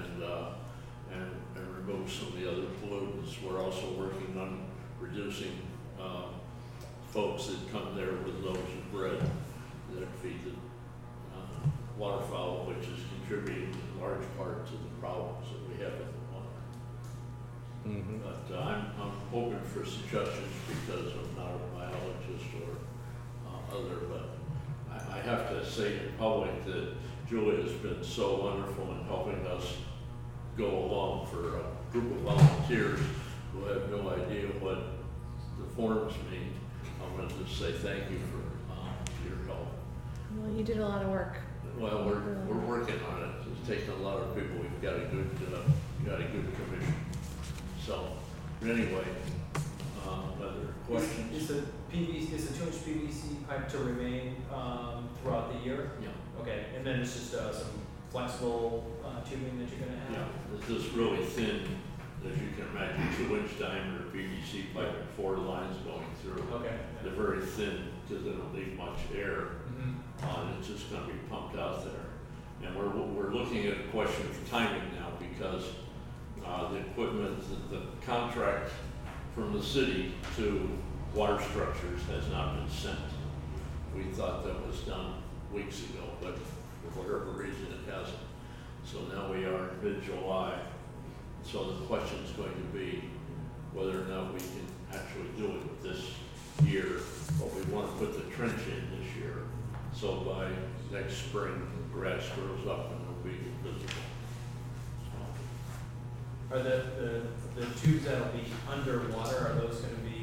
and remove some of the other pollutants. We're also working on reducing folks that come there with loaves of bread that feed the waterfowl, which is contributing in large part to the problems that we have in the water. Mm-hmm. But I'm open for suggestions, because I'm not a biologist or other, but I have to say in public that Julie has been so wonderful in helping us go along for a group of volunteers who have no idea what the forms mean. I want to just say thank you for your help. Well, you did a lot of work. Well, we're working on it. It's taken a lot of people. We've got a good commission. So, anyway, other questions? Is the 2-inch PVC pipe to remain throughout the year? Yeah. Okay, and then it's just some flexible tubing that you're gonna have? Yeah, it's just really thin, as you can imagine, 2-inch diameter PVC pipe with 4 lines going through. Okay. They're very thin because they don't leave much air. Mm-hmm. It's just going to be pumped out there. And we're looking at a question of timing now, because the equipment, the contract from the city to Water Structures has not been sent. We thought that was done weeks ago, but for whatever reason it hasn't. So now we are in mid-July. So the question is going to be whether or not we can actually do it this year, but we want to put the trench in this year. So by next spring, the grass grows up and it'll be visible. Are the tubes that'll be underwater, are those gonna be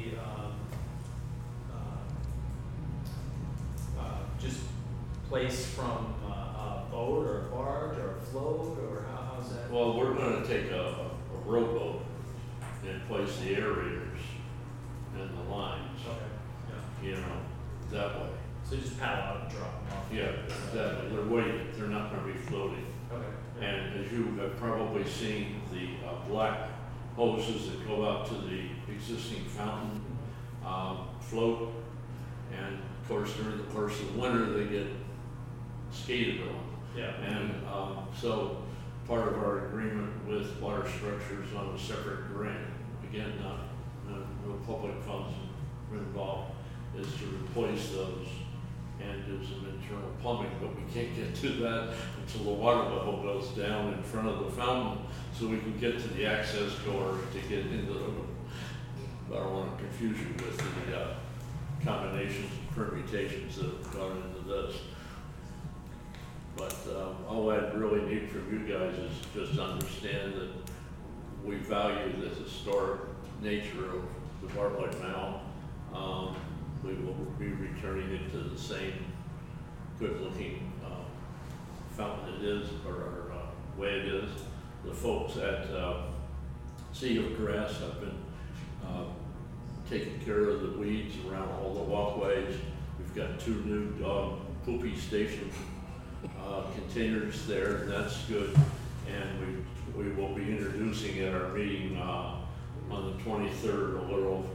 just placed from a boat or a barge or a float, or how's that? Well, we're going to take a rowboat and place the aerators and the lines, Okay, yeah. you know, that way. So you just paddle out and drop them off? Yeah, exactly. They're weighted. They're not going to be floating. Okay. Yeah. And as you have probably seen, the black hoses that go out to the existing fountain float, and of course during the course of the winter they get skated on. Yeah. And so part of our agreement with Water Structures on a separate grant, again, no public funds involved, is to replace those and do some internal plumbing, but we can't get to that until the water level goes down in front of the fountain, so we can get to the access door to get into the, I don't want to confuse you with the combinations and permutations that have gone into this. But all I really need from you guys is just to understand that we value the historic nature of the Bartlett Mound. We will be returning it to the same good-looking fountain it is, or way it is. The folks at Sea of Grass have been taking care of the weeds around all the walkways. We've got 2 new dog poopy station containers there, and that's good. And we will be introducing at our meeting on the 23rd a little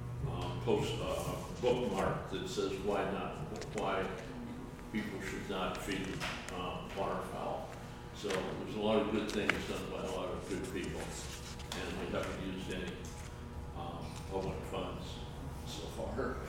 bookmark that says why people should not feed waterfowl. So there's a lot of good things done by a lot of good people, and we haven't used any public funds so far.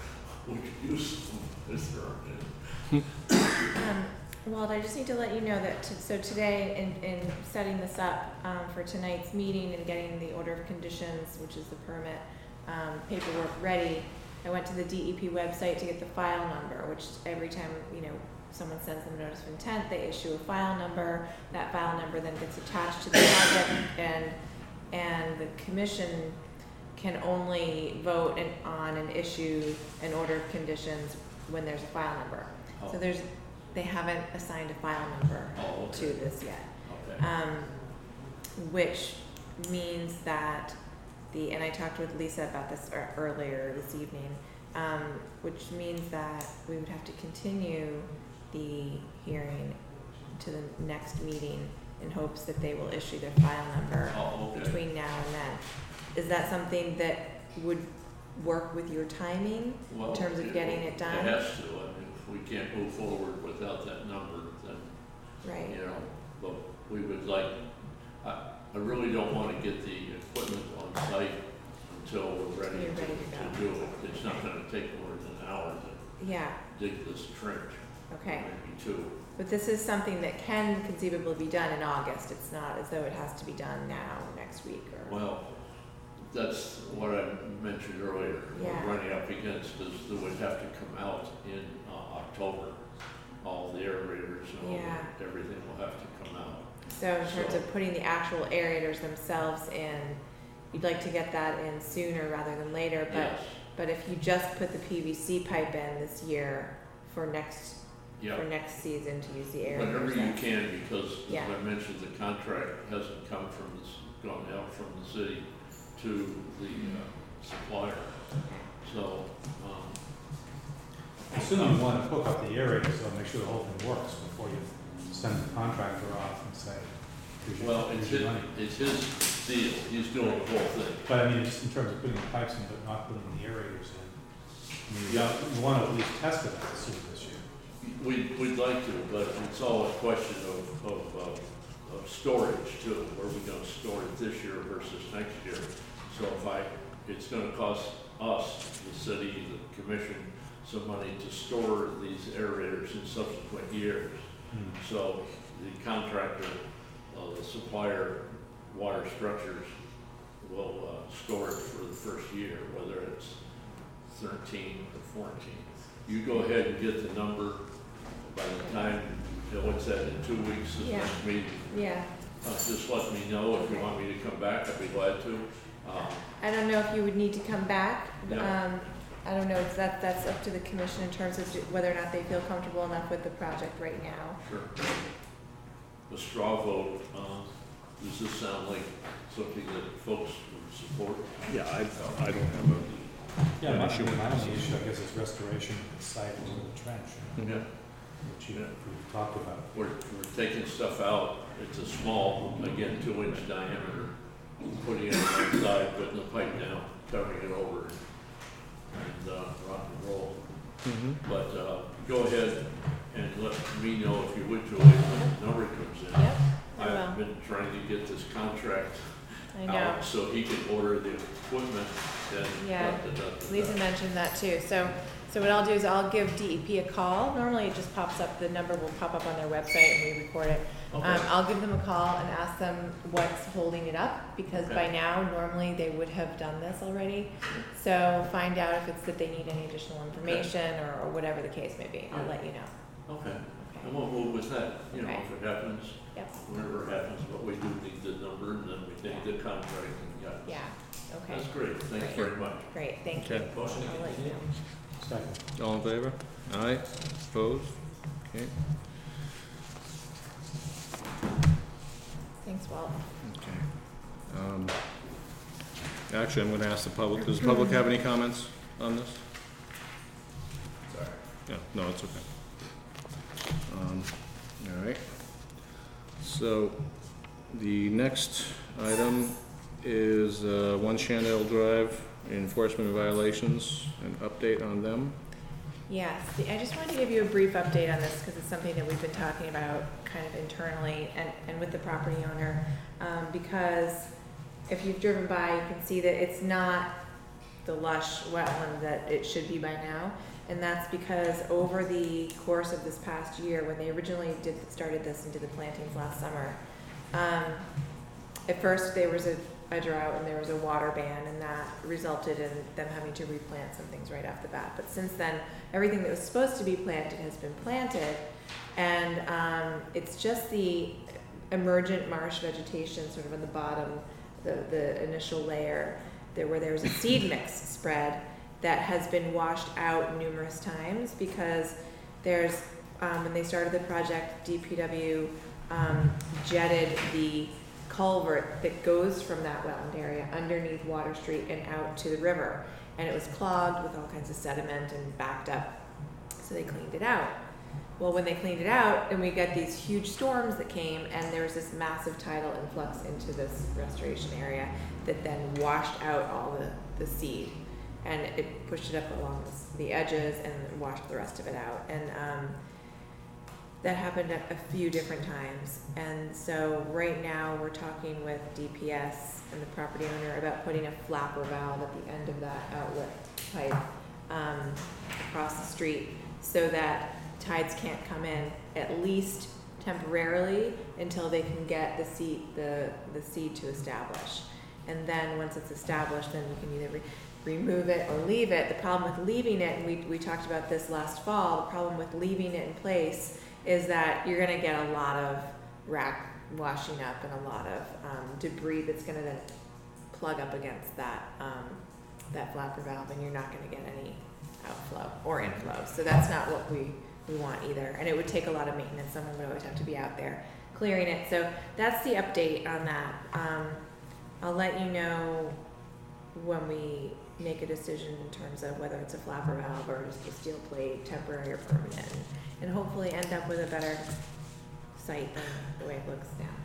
we could use some if there aren't any. Walt, I just need to let you know that, so today, in setting this up for tonight's meeting and getting the order of conditions, which is the permit paperwork ready, I went to the DEP website to get the file number, which every time, someone sends them a notice of intent, they issue a file number. That file number then gets attached to the project, and the commission can only vote on and issue an order of conditions when there's a file number. Oh. So they haven't assigned a file number to this yet. Okay. Which means that and I talked with Lisa about this earlier this evening, which means that we would have to continue the hearing to the next meeting in hopes that they will issue their file number between now and then. Is that something that would work with your timing in terms of getting it done? It has to. I mean, if we can't move forward without that number, then, right. But we would like, I really don't want to get the equipment on site until we're ready, to do it. It's not going to take more than an hour to dig this trench. Okay. Maybe two. But this is something that can conceivably be done in August. It's not as though it has to be done now, next week, or. Well, that's what I mentioned earlier. Yeah. We're running up against is that would have to come out in October. All the aerators and everything will have to come out. So in terms of putting the actual aerators themselves in, you'd like to get that in sooner rather than later. But Yes. but if you just put the PVC pipe in this year for next season to use the aerators. Whenever you can, because Yeah. as I mentioned, the contract hasn't come gone out from the city to the supplier. So, I assume you want to hook up the aerators, so make sure the whole thing works before you send the contractor off and say, well, it's his deal. He's doing the whole thing. But I mean, it's in terms of putting the pipes in, but not putting the aerators in. I mean, you want to at least test it, I assume, this year. We'd like to, but it's all a question of storage too. Where are we going to store it this year versus next year? So it's going to cost us, the city, the commission, some money to store these aerators in subsequent years. So the contractor, the supplier, Water Structures, will store it for the first year, whether it's 13 or 14. You go ahead and get the number. By the time, what's that, in 2 weeks is next meeting? Yeah. Just let me know if you want me to come back, I'd be glad to. I don't know if you would need to come back. Yeah. I don't know, that's up to the commission in terms of whether or not they feel comfortable enough with the project right now. Sure. The straw vote, does this sound like something that folks would support? Yeah, I don't have a. Yeah, my only issue, I guess, is restoration of the site over the trench, Yeah. which we've talked about. We're taking stuff out, it's a small, again, 2-inch diameter, putting it on one side, putting the pipe down, covering it over, and rock and roll. But go ahead and let me know if you would, Julie, when the number comes in. Yep, I will. I've been trying to get this contract I know. out so he can order the equipment and. Yeah. Lisa mentioned that too. So what I'll do is I'll give DEP a call. Normally it just pops up, the number will pop up on their website and we record it. Okay. I'll give them a call and ask them what's holding it up, because by now, normally they would have done this already. So find out if it's that they need any additional information or whatever the case may be. I'll let you know. Okay. And we'll move with that, if it happens, Yep. whenever it happens, but we do need the number and then we take the contract and Yeah, okay. That's great, thanks very much. Great, thank you. Okay. Motion to I'll let you continue. know. Second. All in favor? Aye. Opposed? Okay. Thanks, Walt. Okay. Actually, I'm gonna ask the public, does the public have any comments on this? Sorry. Yeah, no, it's okay. All right. So, the next item is 1 Chandel Drive, enforcement violations, an update on them. Yes, I just wanted to give you a brief update on this because it's something that we've been talking about kind of internally and with the property owner. Because if you've driven by, you can see that it's not the lush wetland that it should be by now. And that's because over the course of this past year, when they originally started this and did the plantings last summer, at first there was a drought and there was a water ban, and that resulted in them having to replant some things right off the bat. But since then, everything that was supposed to be planted has been planted, and it's just the emergent marsh vegetation sort of on the bottom, the initial layer, where there was a seed mix spread that has been washed out numerous times because there's, when they started the project, DPW jetted the culvert that goes from that wetland area underneath Water Street and out to the river. And it was clogged with all kinds of sediment and backed up. So they cleaned it out. Well, when they cleaned it out, and we got these huge storms that came, and there was this massive tidal influx into this restoration area that then washed out all the seed. And it pushed it up along the edges and washed the rest of it out. And that happened a few different times. And so right now we're talking with DPS and the property owner about putting a flapper valve at the end of that outlet pipe across the street so that tides can't come in, at least temporarily, until they can get the seed to establish. And then once it's established, then you can either remove it or leave it. The problem with leaving it, and we talked about this last fall, the problem with leaving it in place is that you're going to get a lot of rack washing up and a lot of debris that's going to then plug up against that flapper valve, and you're not going to get any outflow or inflow. So that's not what we want either. And it would take a lot of maintenance. Someone would always have to be out there clearing it. So that's the update on that. I'll let you know when we make a decision in terms of whether it's a flapper valve or just a steel plate, temporary or permanent, and hopefully end up with a better site than the way it looks now.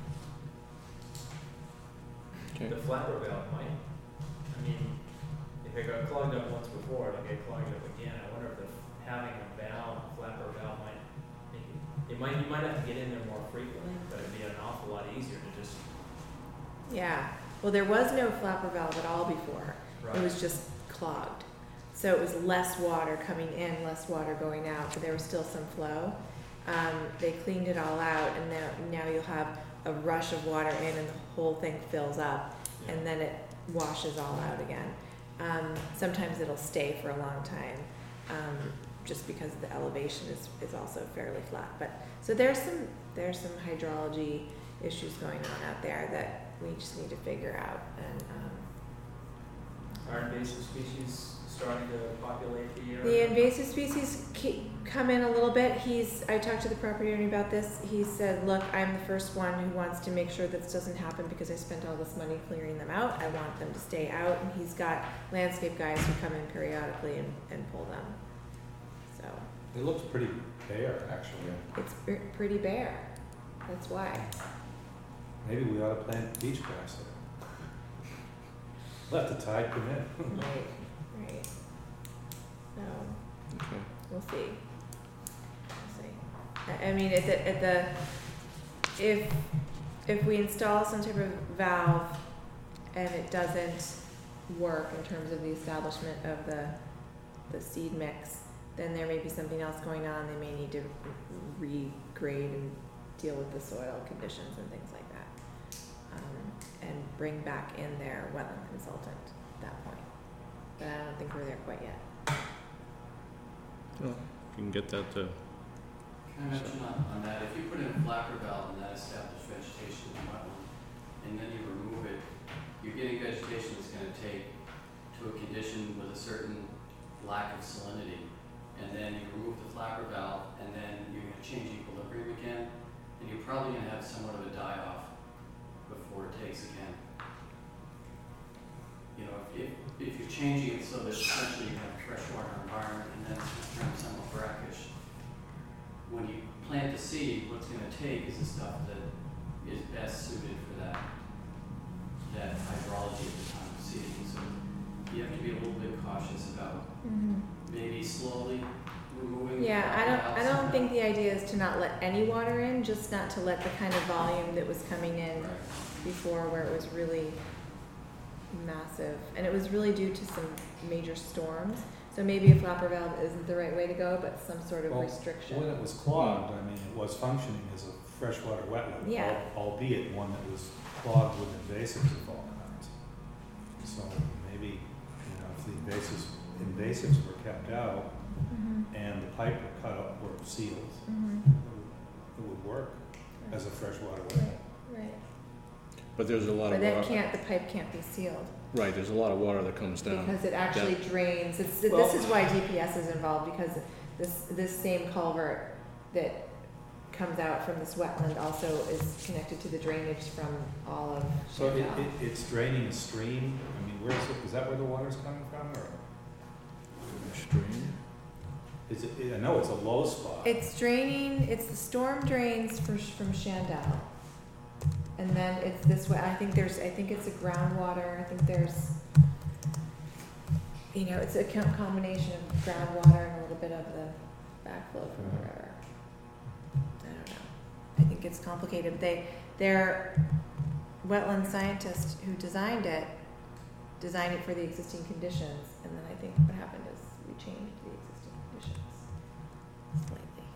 Okay. The flapper valve might, I mean, if it got clogged up once before, it'll get clogged up again. I wonder if having a valve, flapper valve might make it, you might have to get in there more frequently, but it'd be an awful lot easier to just. Yeah, well, there was no flapper valve at all before. Right. It was just clogged. So it was less water coming in, less water going out, but there was still some flow. They cleaned it all out, and now you'll have a rush of water in, and the whole thing fills up, and then it washes all out again. Sometimes it'll stay for a long time, just because the elevation is also fairly flat. But so there's some hydrology issues going on out there that we just need to figure out. And Are invasive species starting to populate the area? the invasive species come in a little bit. I talked to the property owner about this. He said, look, I'm the first one who wants to make sure this doesn't happen because I spent all this money clearing them out. I want them to stay out. And he's got landscape guys who come in periodically and pull them. So It looks pretty bare, actually. it's pretty bare. That's why. Maybe we ought to plant beach grass there. Let the tide come in. Right. So Okay. we'll see. We'll see. I mean, if we install some type of valve and it doesn't work in terms of the establishment of the seed mix, then there may be something else going on. They may need to regrade and deal with the soil conditions and things like that. And bring back in their wetland consultant at that point. But I don't think we're there quite yet. Well, you can get that to. Can I mention on that, if you put in a flapper valve and that established vegetation in the wetland, and then you remove it, you're getting vegetation that's going to take to a condition with a certain lack of salinity, and then you remove the flapper valve, and then you're going to change equilibrium again, and you're probably going to have somewhat of a die-off before it takes again. You know, if you're changing it so that essentially you have a freshwater environment and then it's going to turn somewhat brackish, when you plant the seed, what's going to take is the stuff that is best suited for that hydrology at the time of seeding. So you have to be a little bit cautious about maybe slowly removing. Yeah, I don't think the idea is to not let any water in, just not to let the kind of volume that was coming in before, where it was really massive. And it was really due to some major storms. So maybe a flapper valve isn't the right way to go, but some sort of Well, restriction. When it was clogged, I mean, it was functioning as a freshwater wetland, Yeah. albeit one that was clogged with invasives of all kinds. So maybe, if the invasives were kept out Mhm. and the pipe were cut up or sealed, Mhm. it would work as a freshwater Right, wetland. right. But there's a lot But of that water. the pipe can't be sealed. Right, there's a lot of water that comes down. Because it actually drains, this is why DPS is involved, because this same culvert that comes out from this wetland also is connected to the drainage from all of So Chantal. it's draining a stream, I mean, is that where the water's coming from, or Stream. is it, I know it's a low spot. It's draining, it's the storm drains from Shandell. And then it's this way, I think it's a groundwater, I think there's, it's a combination of groundwater and a little bit of the backflow from the river. I don't know. I think it's complicated. Their wetland scientist who designed it for the existing conditions, and then I think what happened is we changed the existing conditions slightly.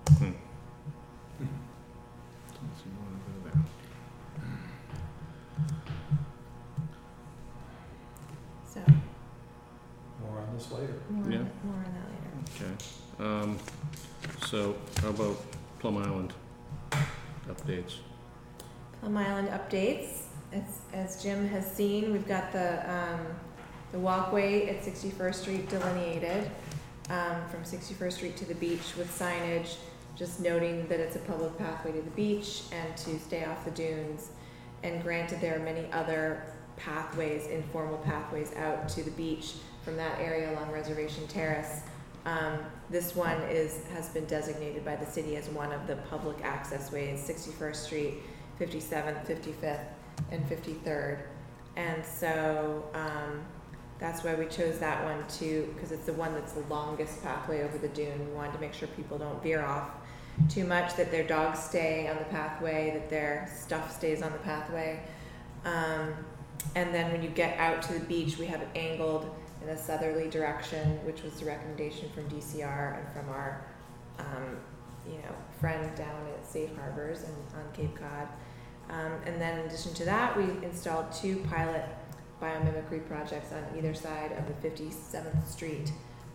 Let's see, what about there? So, More on this later. more Yeah. on that later. Okay. So how about Plum Island updates? Plum Island updates. As Jim has seen, we've got the walkway at 61st Street delineated from 61st Street to the beach with signage, just noting that it's a public pathway to the beach and to stay off the dunes. And granted, there are many other pathways, informal pathways out to the beach from that area along Reservation Terrace. This one has been designated by the city as one of the public access ways, 61st Street, 57th, 55th, and 53rd. And so that's why we chose that one too, because it's the one that's the longest pathway over the dune. We wanted to make sure people don't veer off too much, that their dogs stay on the pathway, that their stuff stays on the pathway. And then when you get out to the beach, we have it angled in a southerly direction, which was the recommendation from DCR and from our, friend down at Safe Harbors and on Cape Cod. And then in addition to that, we installed 2 pilot biomimicry projects on either side of the 57th Street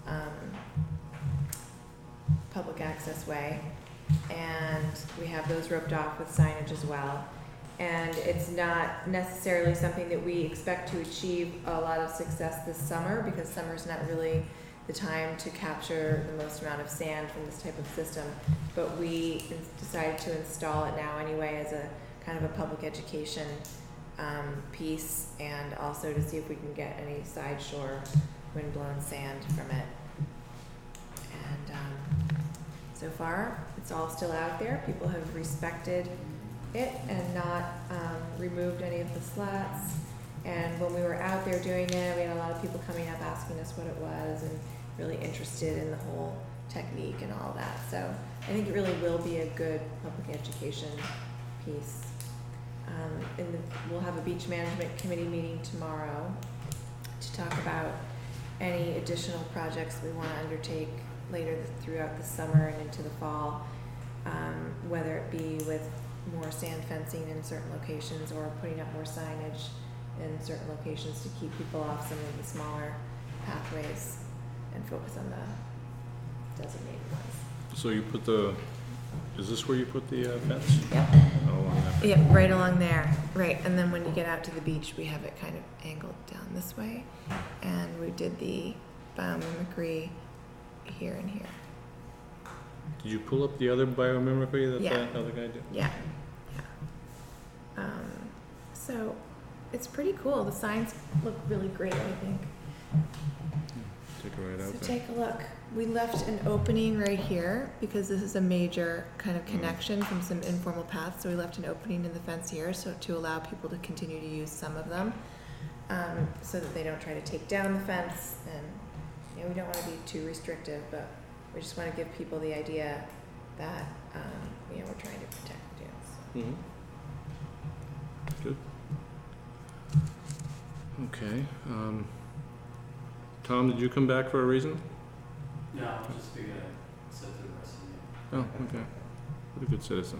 public access way. And we have those roped off with signage as well. And it's not necessarily something that we expect to achieve a lot of success this summer, because summer's not really the time to capture the most amount of sand from this type of system. But we decided to install it now anyway as a kind of a public education piece, and also to see if we can get any side shore windblown sand from it. And so far, it's all still out there. People have respected it and not removed any of the slats. And when we were out there doing it, we had a lot of people coming up asking us what it was and really interested in the whole technique and all that. So I think it really will be a good public education piece. We'll have a beach management committee meeting tomorrow to talk about any additional projects we want to undertake later throughout the summer and into the fall, whether it be with more sand fencing in certain locations or putting up more signage in certain locations to keep people off some of the smaller pathways and focus on the designated ones. So you put is this where you put the fence? Yep. Oh, along that. Yep, right along there. Right, and then when you get out to the beach, we have it kind of angled down this way. And we did the biomimicry here and here. Did you pull up the other biomimicry that Yeah. that other guy did? Yeah. So it's pretty cool. The signs look really great, I think. Take it right So out there. take a look. We left an opening right here because this is a major kind of Mm. connection from some informal paths. So we left an opening in the fence here so to allow people to continue to use some of them, so that they don't try to take down the fence. And we don't want to be too restrictive, but we just want to give people the idea that we're trying to protect the dunes. Good. Okay. Tom, did you come back for a reason? No, I'm just figuring I'd sit through the rest of the meeting. Oh, okay. What a good citizen.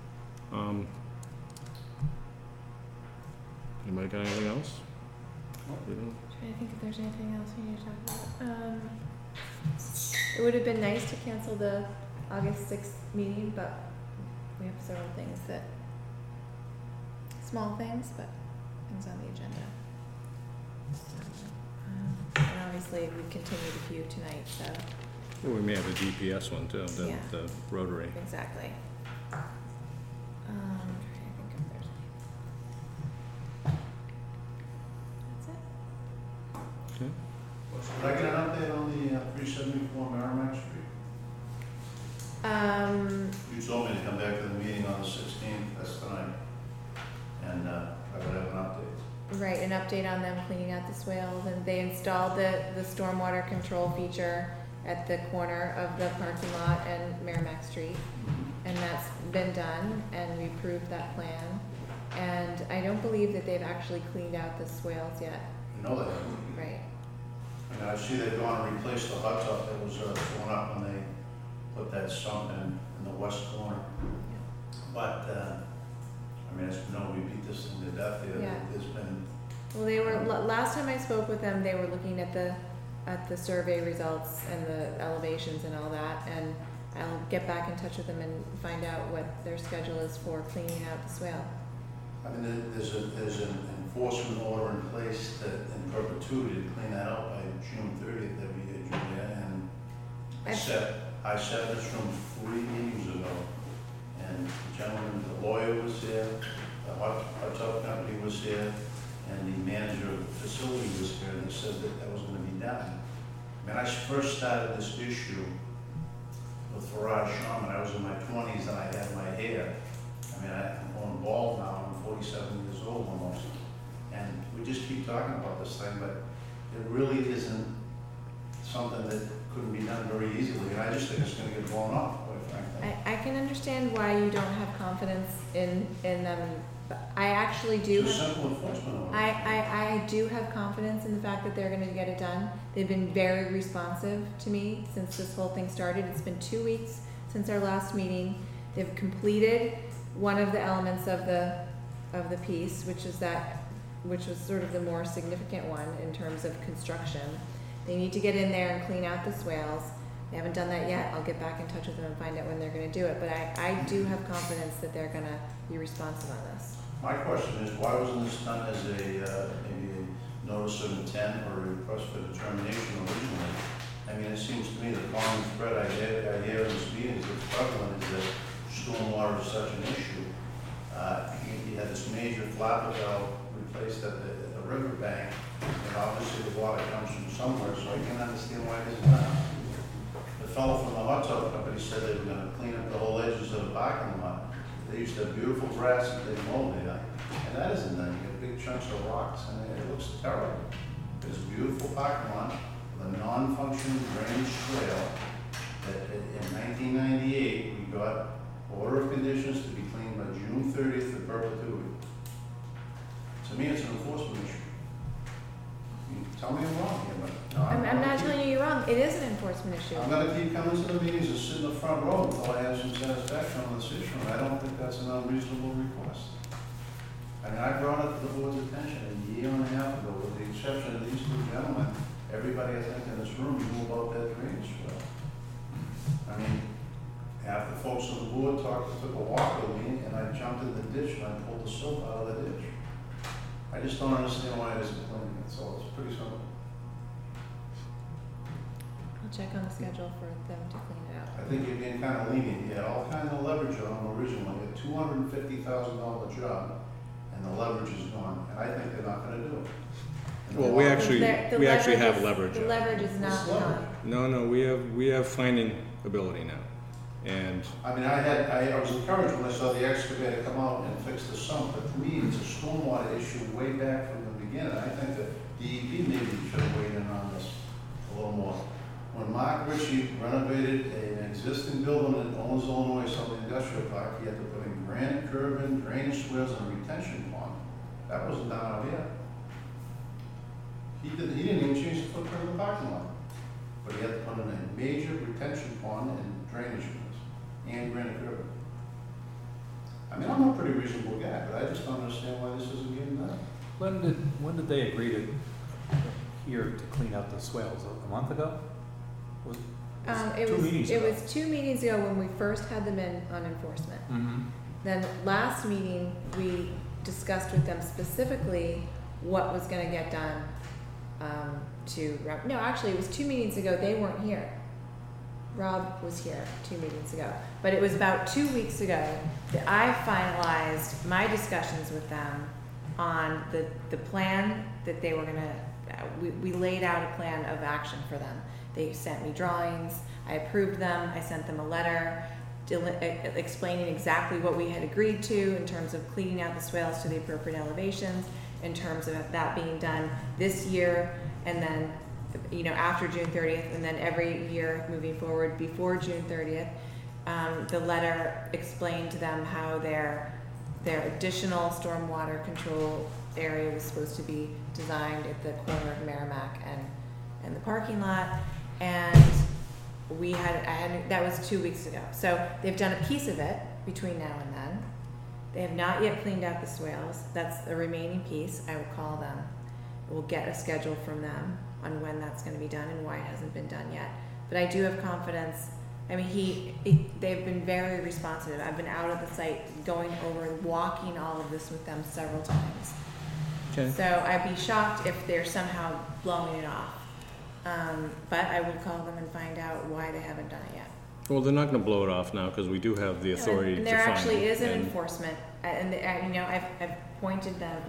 Anybody got anything else? We don't- Trying to think if there's anything else we need to talk about. It would have been nice to cancel the August 6th meeting, but we have several things that, small things, but things on the agenda. And obviously, we continued a few tonight, so, Well, we may have a GPS one too, Yeah. the Rotary. exactly. Trying to think if there's anything. That's it. Okay. Could I get an update on the 374 Merrimack Street? You told me to come back to the meeting on the 16th, that's tonight, and I would have an update. Right, an update on them cleaning out the swales, and they installed the stormwater control feature at the corner of the parking lot and Merrimack Street. And that's been done, and we approved that plan. And I don't believe that they've actually cleaned out the swales yet, You know that. right? And I see they've gone and replaced the hot tub that was torn up when they put that sump in the west corner. But, I mean, it's, no, we beat this thing to death here. Yeah. There's been, Well, they were, last time I spoke with them, they were looking at the survey results and the elevations and all that, and I'll get back in touch with them and find out what their schedule is for cleaning out the swale. I mean, there's an enforcement order in place that in perpetuity to clean that out by June 30th every year, Julia, and I sat in this room 3 meetings ago, and the gentleman, the lawyer was here, the hot tub company was here, and the manager of the facility was here, and they said that that was gonna be done. When I first started this issue with Faraj Sharman, I was in my 20s and I had my hair. I mean, I'm going bald now, I'm 47 years old almost. And we just keep talking about this thing, but it really isn't something that couldn't be done very easily. And I just think it's gonna get blown up, quite frankly. I can understand why you don't have confidence in them. But I actually do. It's a simple enforcement order. I do have confidence in the fact that they're gonna get it done. They've been very responsive to me since this whole thing started. It's been 2 weeks since our last meeting. They've completed one of the elements of the piece, which was sort of the more significant one in terms of construction. They need to get in there and clean out the swales. They haven't done that yet. I'll get back in touch with them and find out when they're gonna do it, but I do have confidence that they're gonna be responsive on this. My question is, why wasn't this done as maybe a notice of intent or a request for determination originally? I mean, it seems to me the common thread I hear in these meetings that's prevalent is that stormwater is such an issue. You had this major flapper valve replaced at the riverbank, and obviously the water comes from somewhere, so I can't understand why it isn't done. The fellow from the hot tub company said they were gonna clean up the whole edges of the parking lot. They used to have beautiful grass that they mowed there, and that isn't done. You get big chunks of rocks, and it looks terrible. There's a beautiful parking lot with a non-functioning drainage swale that in 1998, we got order of conditions to be cleaned by June 30th for perpetuity. To me, it's an enforcement issue. You tell me I'm wrong here, but. No, I'm not telling you you're wrong. It is an enforcement issue. I'm gonna keep coming to the meetings and sit in the front row until I have some satisfaction on this issue, and I don't think that's an unreasonable request. I mean, I brought it to the board's attention a year and a half ago, with the exception of these 2 gentlemen. Everybody, I think, in this room knew about that drainage swale. I mean, half the folks on the board took a walk with me, and I jumped in the ditch and I pulled the silt out of the ditch. I just don't understand why it isn't cleaning it, so it's pretty simple. I'll check on the schedule for them to clean it out. I think you're being kind of lenient. You had all kinds of leverage on them originally, a $250,000 job, and the leverage is gone, and I think they're not gonna do it. And Well, the we water- actually have leverage. The leverage is not It's leverage. done. No, we have finding ability now. And I mean, I was encouraged when I saw the excavator come out and fix the sump, but to me, it's a stormwater issue way back from the beginning. I think that DEP maybe should have weighed in on this a little more. When Mark Ritchie renovated an existing building in Owens, Illinois, Southern Industrial Park, he had to put in granite curbing, drainage swales, and a retention pond. That wasn't done out here. He didn't even change the footprint of the parking lot. But he had to put in a major retention pond and drainage units and granite curb. I mean, I'm a pretty reasonable guy, but I just don't understand why this isn't getting done. When did they agree to here to clean out the swales? A month ago? It 2 meetings ago. was 2 meetings ago when we first had them in on enforcement. Mm-hmm. Then last meeting, we discussed with them specifically what was gonna get done, no, actually, it was 2 meetings ago, they weren't here. Rob was here 2 meetings ago, but it was about 2 weeks ago that I finalized my discussions with them on the plan that they were gonna, we laid out a plan of action for them. They sent me drawings, I approved them, I sent them a letter explaining exactly what we had agreed to in terms of cleaning out the swales to the appropriate elevations, in terms of that being done this year, and then, you know, after June 30th, and then every year moving forward before June 30th. The letter explained to them how their additional stormwater control area was supposed to be designed at the corner of Merrimack and the parking lot, and that was 2 weeks ago. So they've done a piece of it between now and then. They have not yet cleaned out the swales. That's the remaining piece. I will call them. We'll get a schedule from them on when that's going to be done and why it hasn't been done yet. But I do have confidence. I mean, they've been very responsive. I've been out at the site, going over and walking all of this with them several times. Okay. So I'd be shocked if they're somehow blowing it off. But I will call them and find out why they haven't done it yet. Well, they're not gonna blow it off now, because we do have the authority to And fine there actually them, is an and- enforcement, and, you know, I've pointed them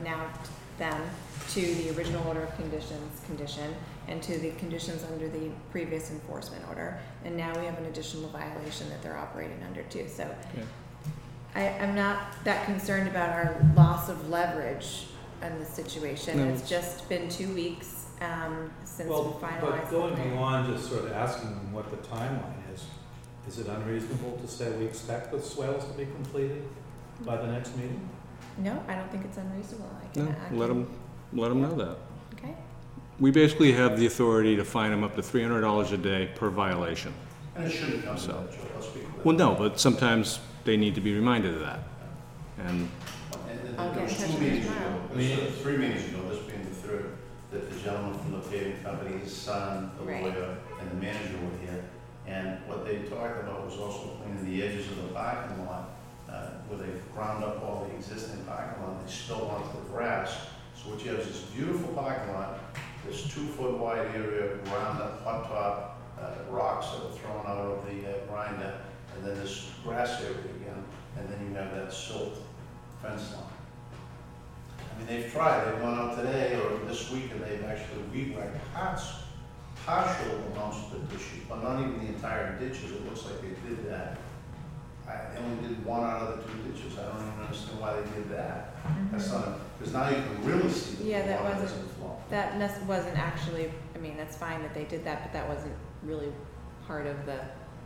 to the original order of condition, and to the conditions under the previous enforcement order, and now we have an additional violation that they're operating under too, so. Okay. I'm not that concerned about our loss of leverage in this situation, No. it's just been 2 weeks, since we Well, finalized. but going the plan. beyond just sort of asking them what the timeline is it unreasonable to say we expect the swales to be completed by the next meeting? No, I don't think it's unreasonable, I No, can. let them know that. Okay, We basically have the authority to fine them up to $300 a day per violation. And it shouldn't come to So- that, Joe, let's be clear. Well, no, but sometimes they need to be reminded of that. And And I'll there get was in touch 2 with meetings you ago, tomorrow. 3 meetings ago, this being the third, that the gentleman from the paving company, his son, the Right. lawyer, and the manager were here. And what they talked about was also cleaning the edges of the parking lot, where they ground up all the existing parking lot, they still onto the grass. So what you have is this beautiful parking lot, this 2-foot wide area, ground up, hot top, rocks that were thrown out of the grinder, and then this grass area again, and then you have that silt fence line. I mean, they've tried, they've gone out today or this week, and they've actually weed-whacked partial amounts of the ditches, but not even the entire ditches. It looks like they did that. They only did 1 out of the 2 ditches. I don't even understand why they did that. That's not, because now you can really see the Yeah, that water wasn't- doesn't flow. that wasn't actually, I mean, that's fine that they did that, but that wasn't really part of the,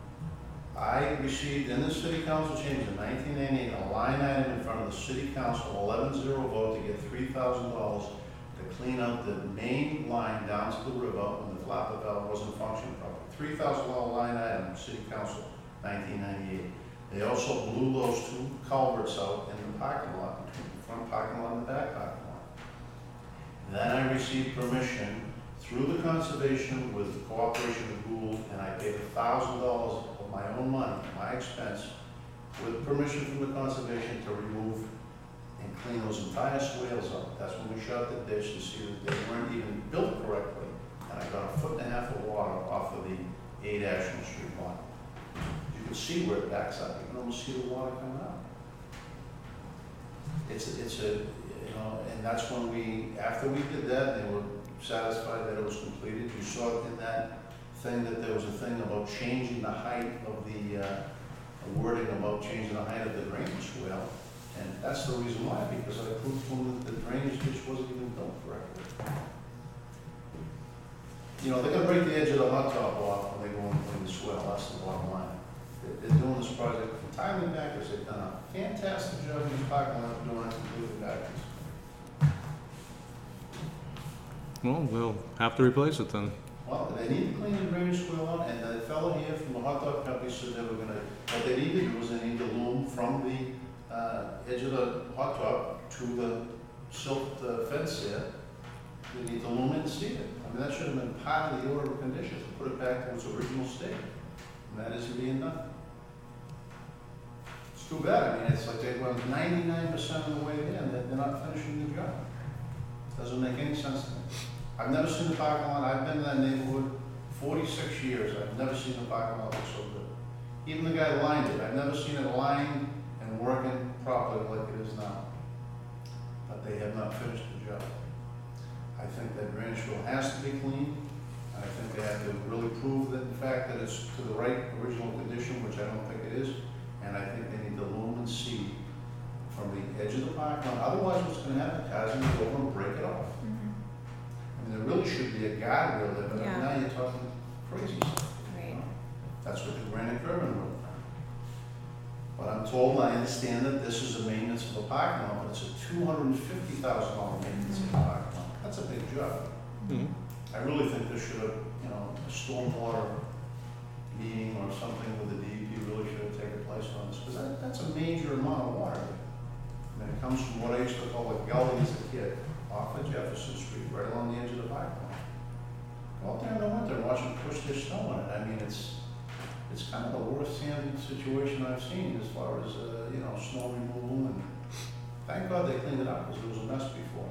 I received in the city council chambers in 1998, a line item in front of the city council, 11-0 vote to get $3,000 to clean out the main line down to the river when the flapper valve wasn't functioning properly. $3,000 line item, city council, 1998. They also blew those 2 culverts out in the parking lot, between the front parking lot and the back parking lot. Then I received permission through the conservation with the cooperation of Gould, and I paid $1,000 of my own money, my expense, with permission from the conservation to remove and clean those entire swales up. That's when we shut the ditch to see that they weren't even built correctly. And I got 1.5 feet of water off of the 8 Ashland Street line. You can see where it backs up. You can almost see the water coming out. It's a, you know, and that's when after we did that, they were satisfied that it was completed. You saw it in that thing that there was a thing about changing the height of the, wording about changing the height of the drainage swale. And that's the reason why, because I proved to them that the drainage ditch wasn't even built correctly. You know, they're gonna break the edge of the hot top off when they go and clean the swale, that's the bottom line. They're doing this project entirely backwards. They've done a fantastic job in this parking lot of doing it completely backwards. Well, they'll have to replace it then. Well, they need to clean the drainage swale out, and the fellow here from the hot dog company said they were gonna, what they need to do is they need to loom from the, edge of the hot dog to the silt fence there. They need to loom it and seed it. I mean, that should have been part of the order of conditions, to put it back to its original state, and that isn't being done. It's too bad, I mean, it's like they went 99% of the way there, and they're not finishing the job. Doesn't make any sense to me. I've never seen the parking lot, I've been in that neighborhood 46 years, I've never seen the parking lot look so good. Even the guy lined it, I've never seen it lined and working properly like it is now. But they have not finished the job. I think that drainage field has to be clean, and I think they have to really prove that, in fact, that it's to the right original condition, which I don't think it is, and I think they need to loom and seed from the edge of the parking lot, otherwise what's gonna happen, cars are gonna go over and break it off. I mean, there really should be a guardrail there, but Yeah. now you're talking crazy stuff. Right. That's what the granite curving would have. But I'm told, I understand that this is a maintenance of a parking lot, but it's a $250,000 maintenance of a parking lot. That's a big job. I really think there should have, a stormwater meeting or something with the DEP really should have taken place on this, because that's a major amount of water. And it comes from what I used to call the gully as a kid, off of Jefferson Street, right along the edge of the parking lot. Go out there in the winter and watch them push their snow on it. I mean, it's kind of the worst sand situation I've seen as far as, snow removal, and thank God they cleaned it up, because it was a mess before.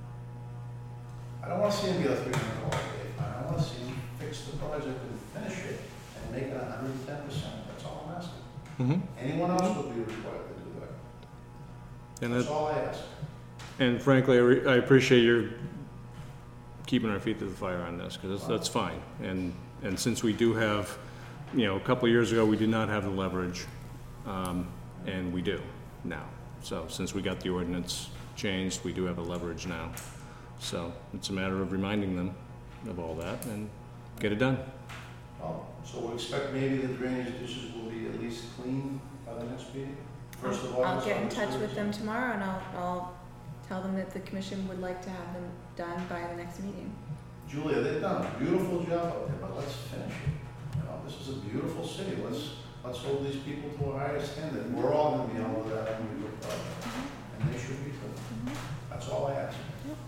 I don't want to see them get a $300 day fine. I want to see them fix the project and finish it and make it 110%. That's all I'm asking. Anyone else would be required to do that. And That's all I ask. And frankly, I appreciate your keeping our feet to the fire on this, because that's fine. And since we do have, a couple of years ago, we did not have the leverage, and we do now. So since we got the ordinance changed, we do have the leverage now. So it's a matter of reminding them of all that and get it done. Well, so we expect maybe the drainage dishes will be at least clean by the next meeting? First of all, I'll get in touch with them tomorrow, and I'll tell them that the commission would like to have them done by the next meeting. Julia, they've done a beautiful job out there, but let's finish it. This is a beautiful city. Let's hold these people to a higher standard. We're all going to be able to do that when we do a project, and they should be too. That's all I ask.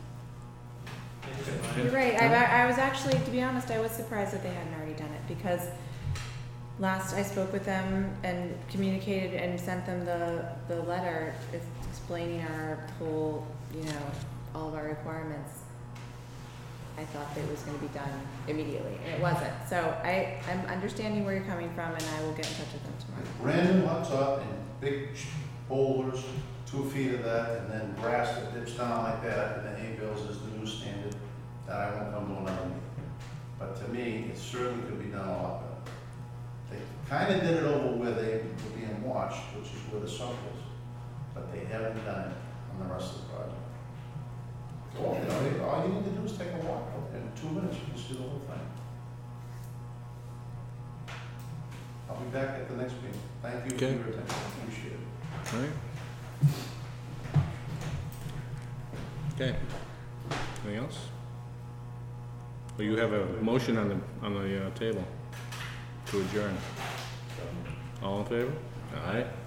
You're right. I was actually, to be honest, I was surprised that they hadn't already done it, because last I spoke with them and communicated and sent them the letter explaining our whole, all of our requirements. I thought that it was going to be done immediately, and it wasn't. So I'm understanding where you're coming from, and I will get in touch with them tomorrow. Brand new hot top and big boulders, 2 feet of that, and then grass that dips down like that, and the hay bales is the new standard. That I won't come to another meeting. But to me, it certainly could be done a lot better. They kind of did it over where they were being watched, which is where the sump is, but they haven't done it on the rest of the project. So, all you need to do is take a walk out there. In 2 minutes, you can see the whole thing. I'll be back at the next meeting. Thank you for your attention. Appreciate it. All right. Okay. Anything else? Well, you have a motion on the table to adjourn. All in favor? Aye.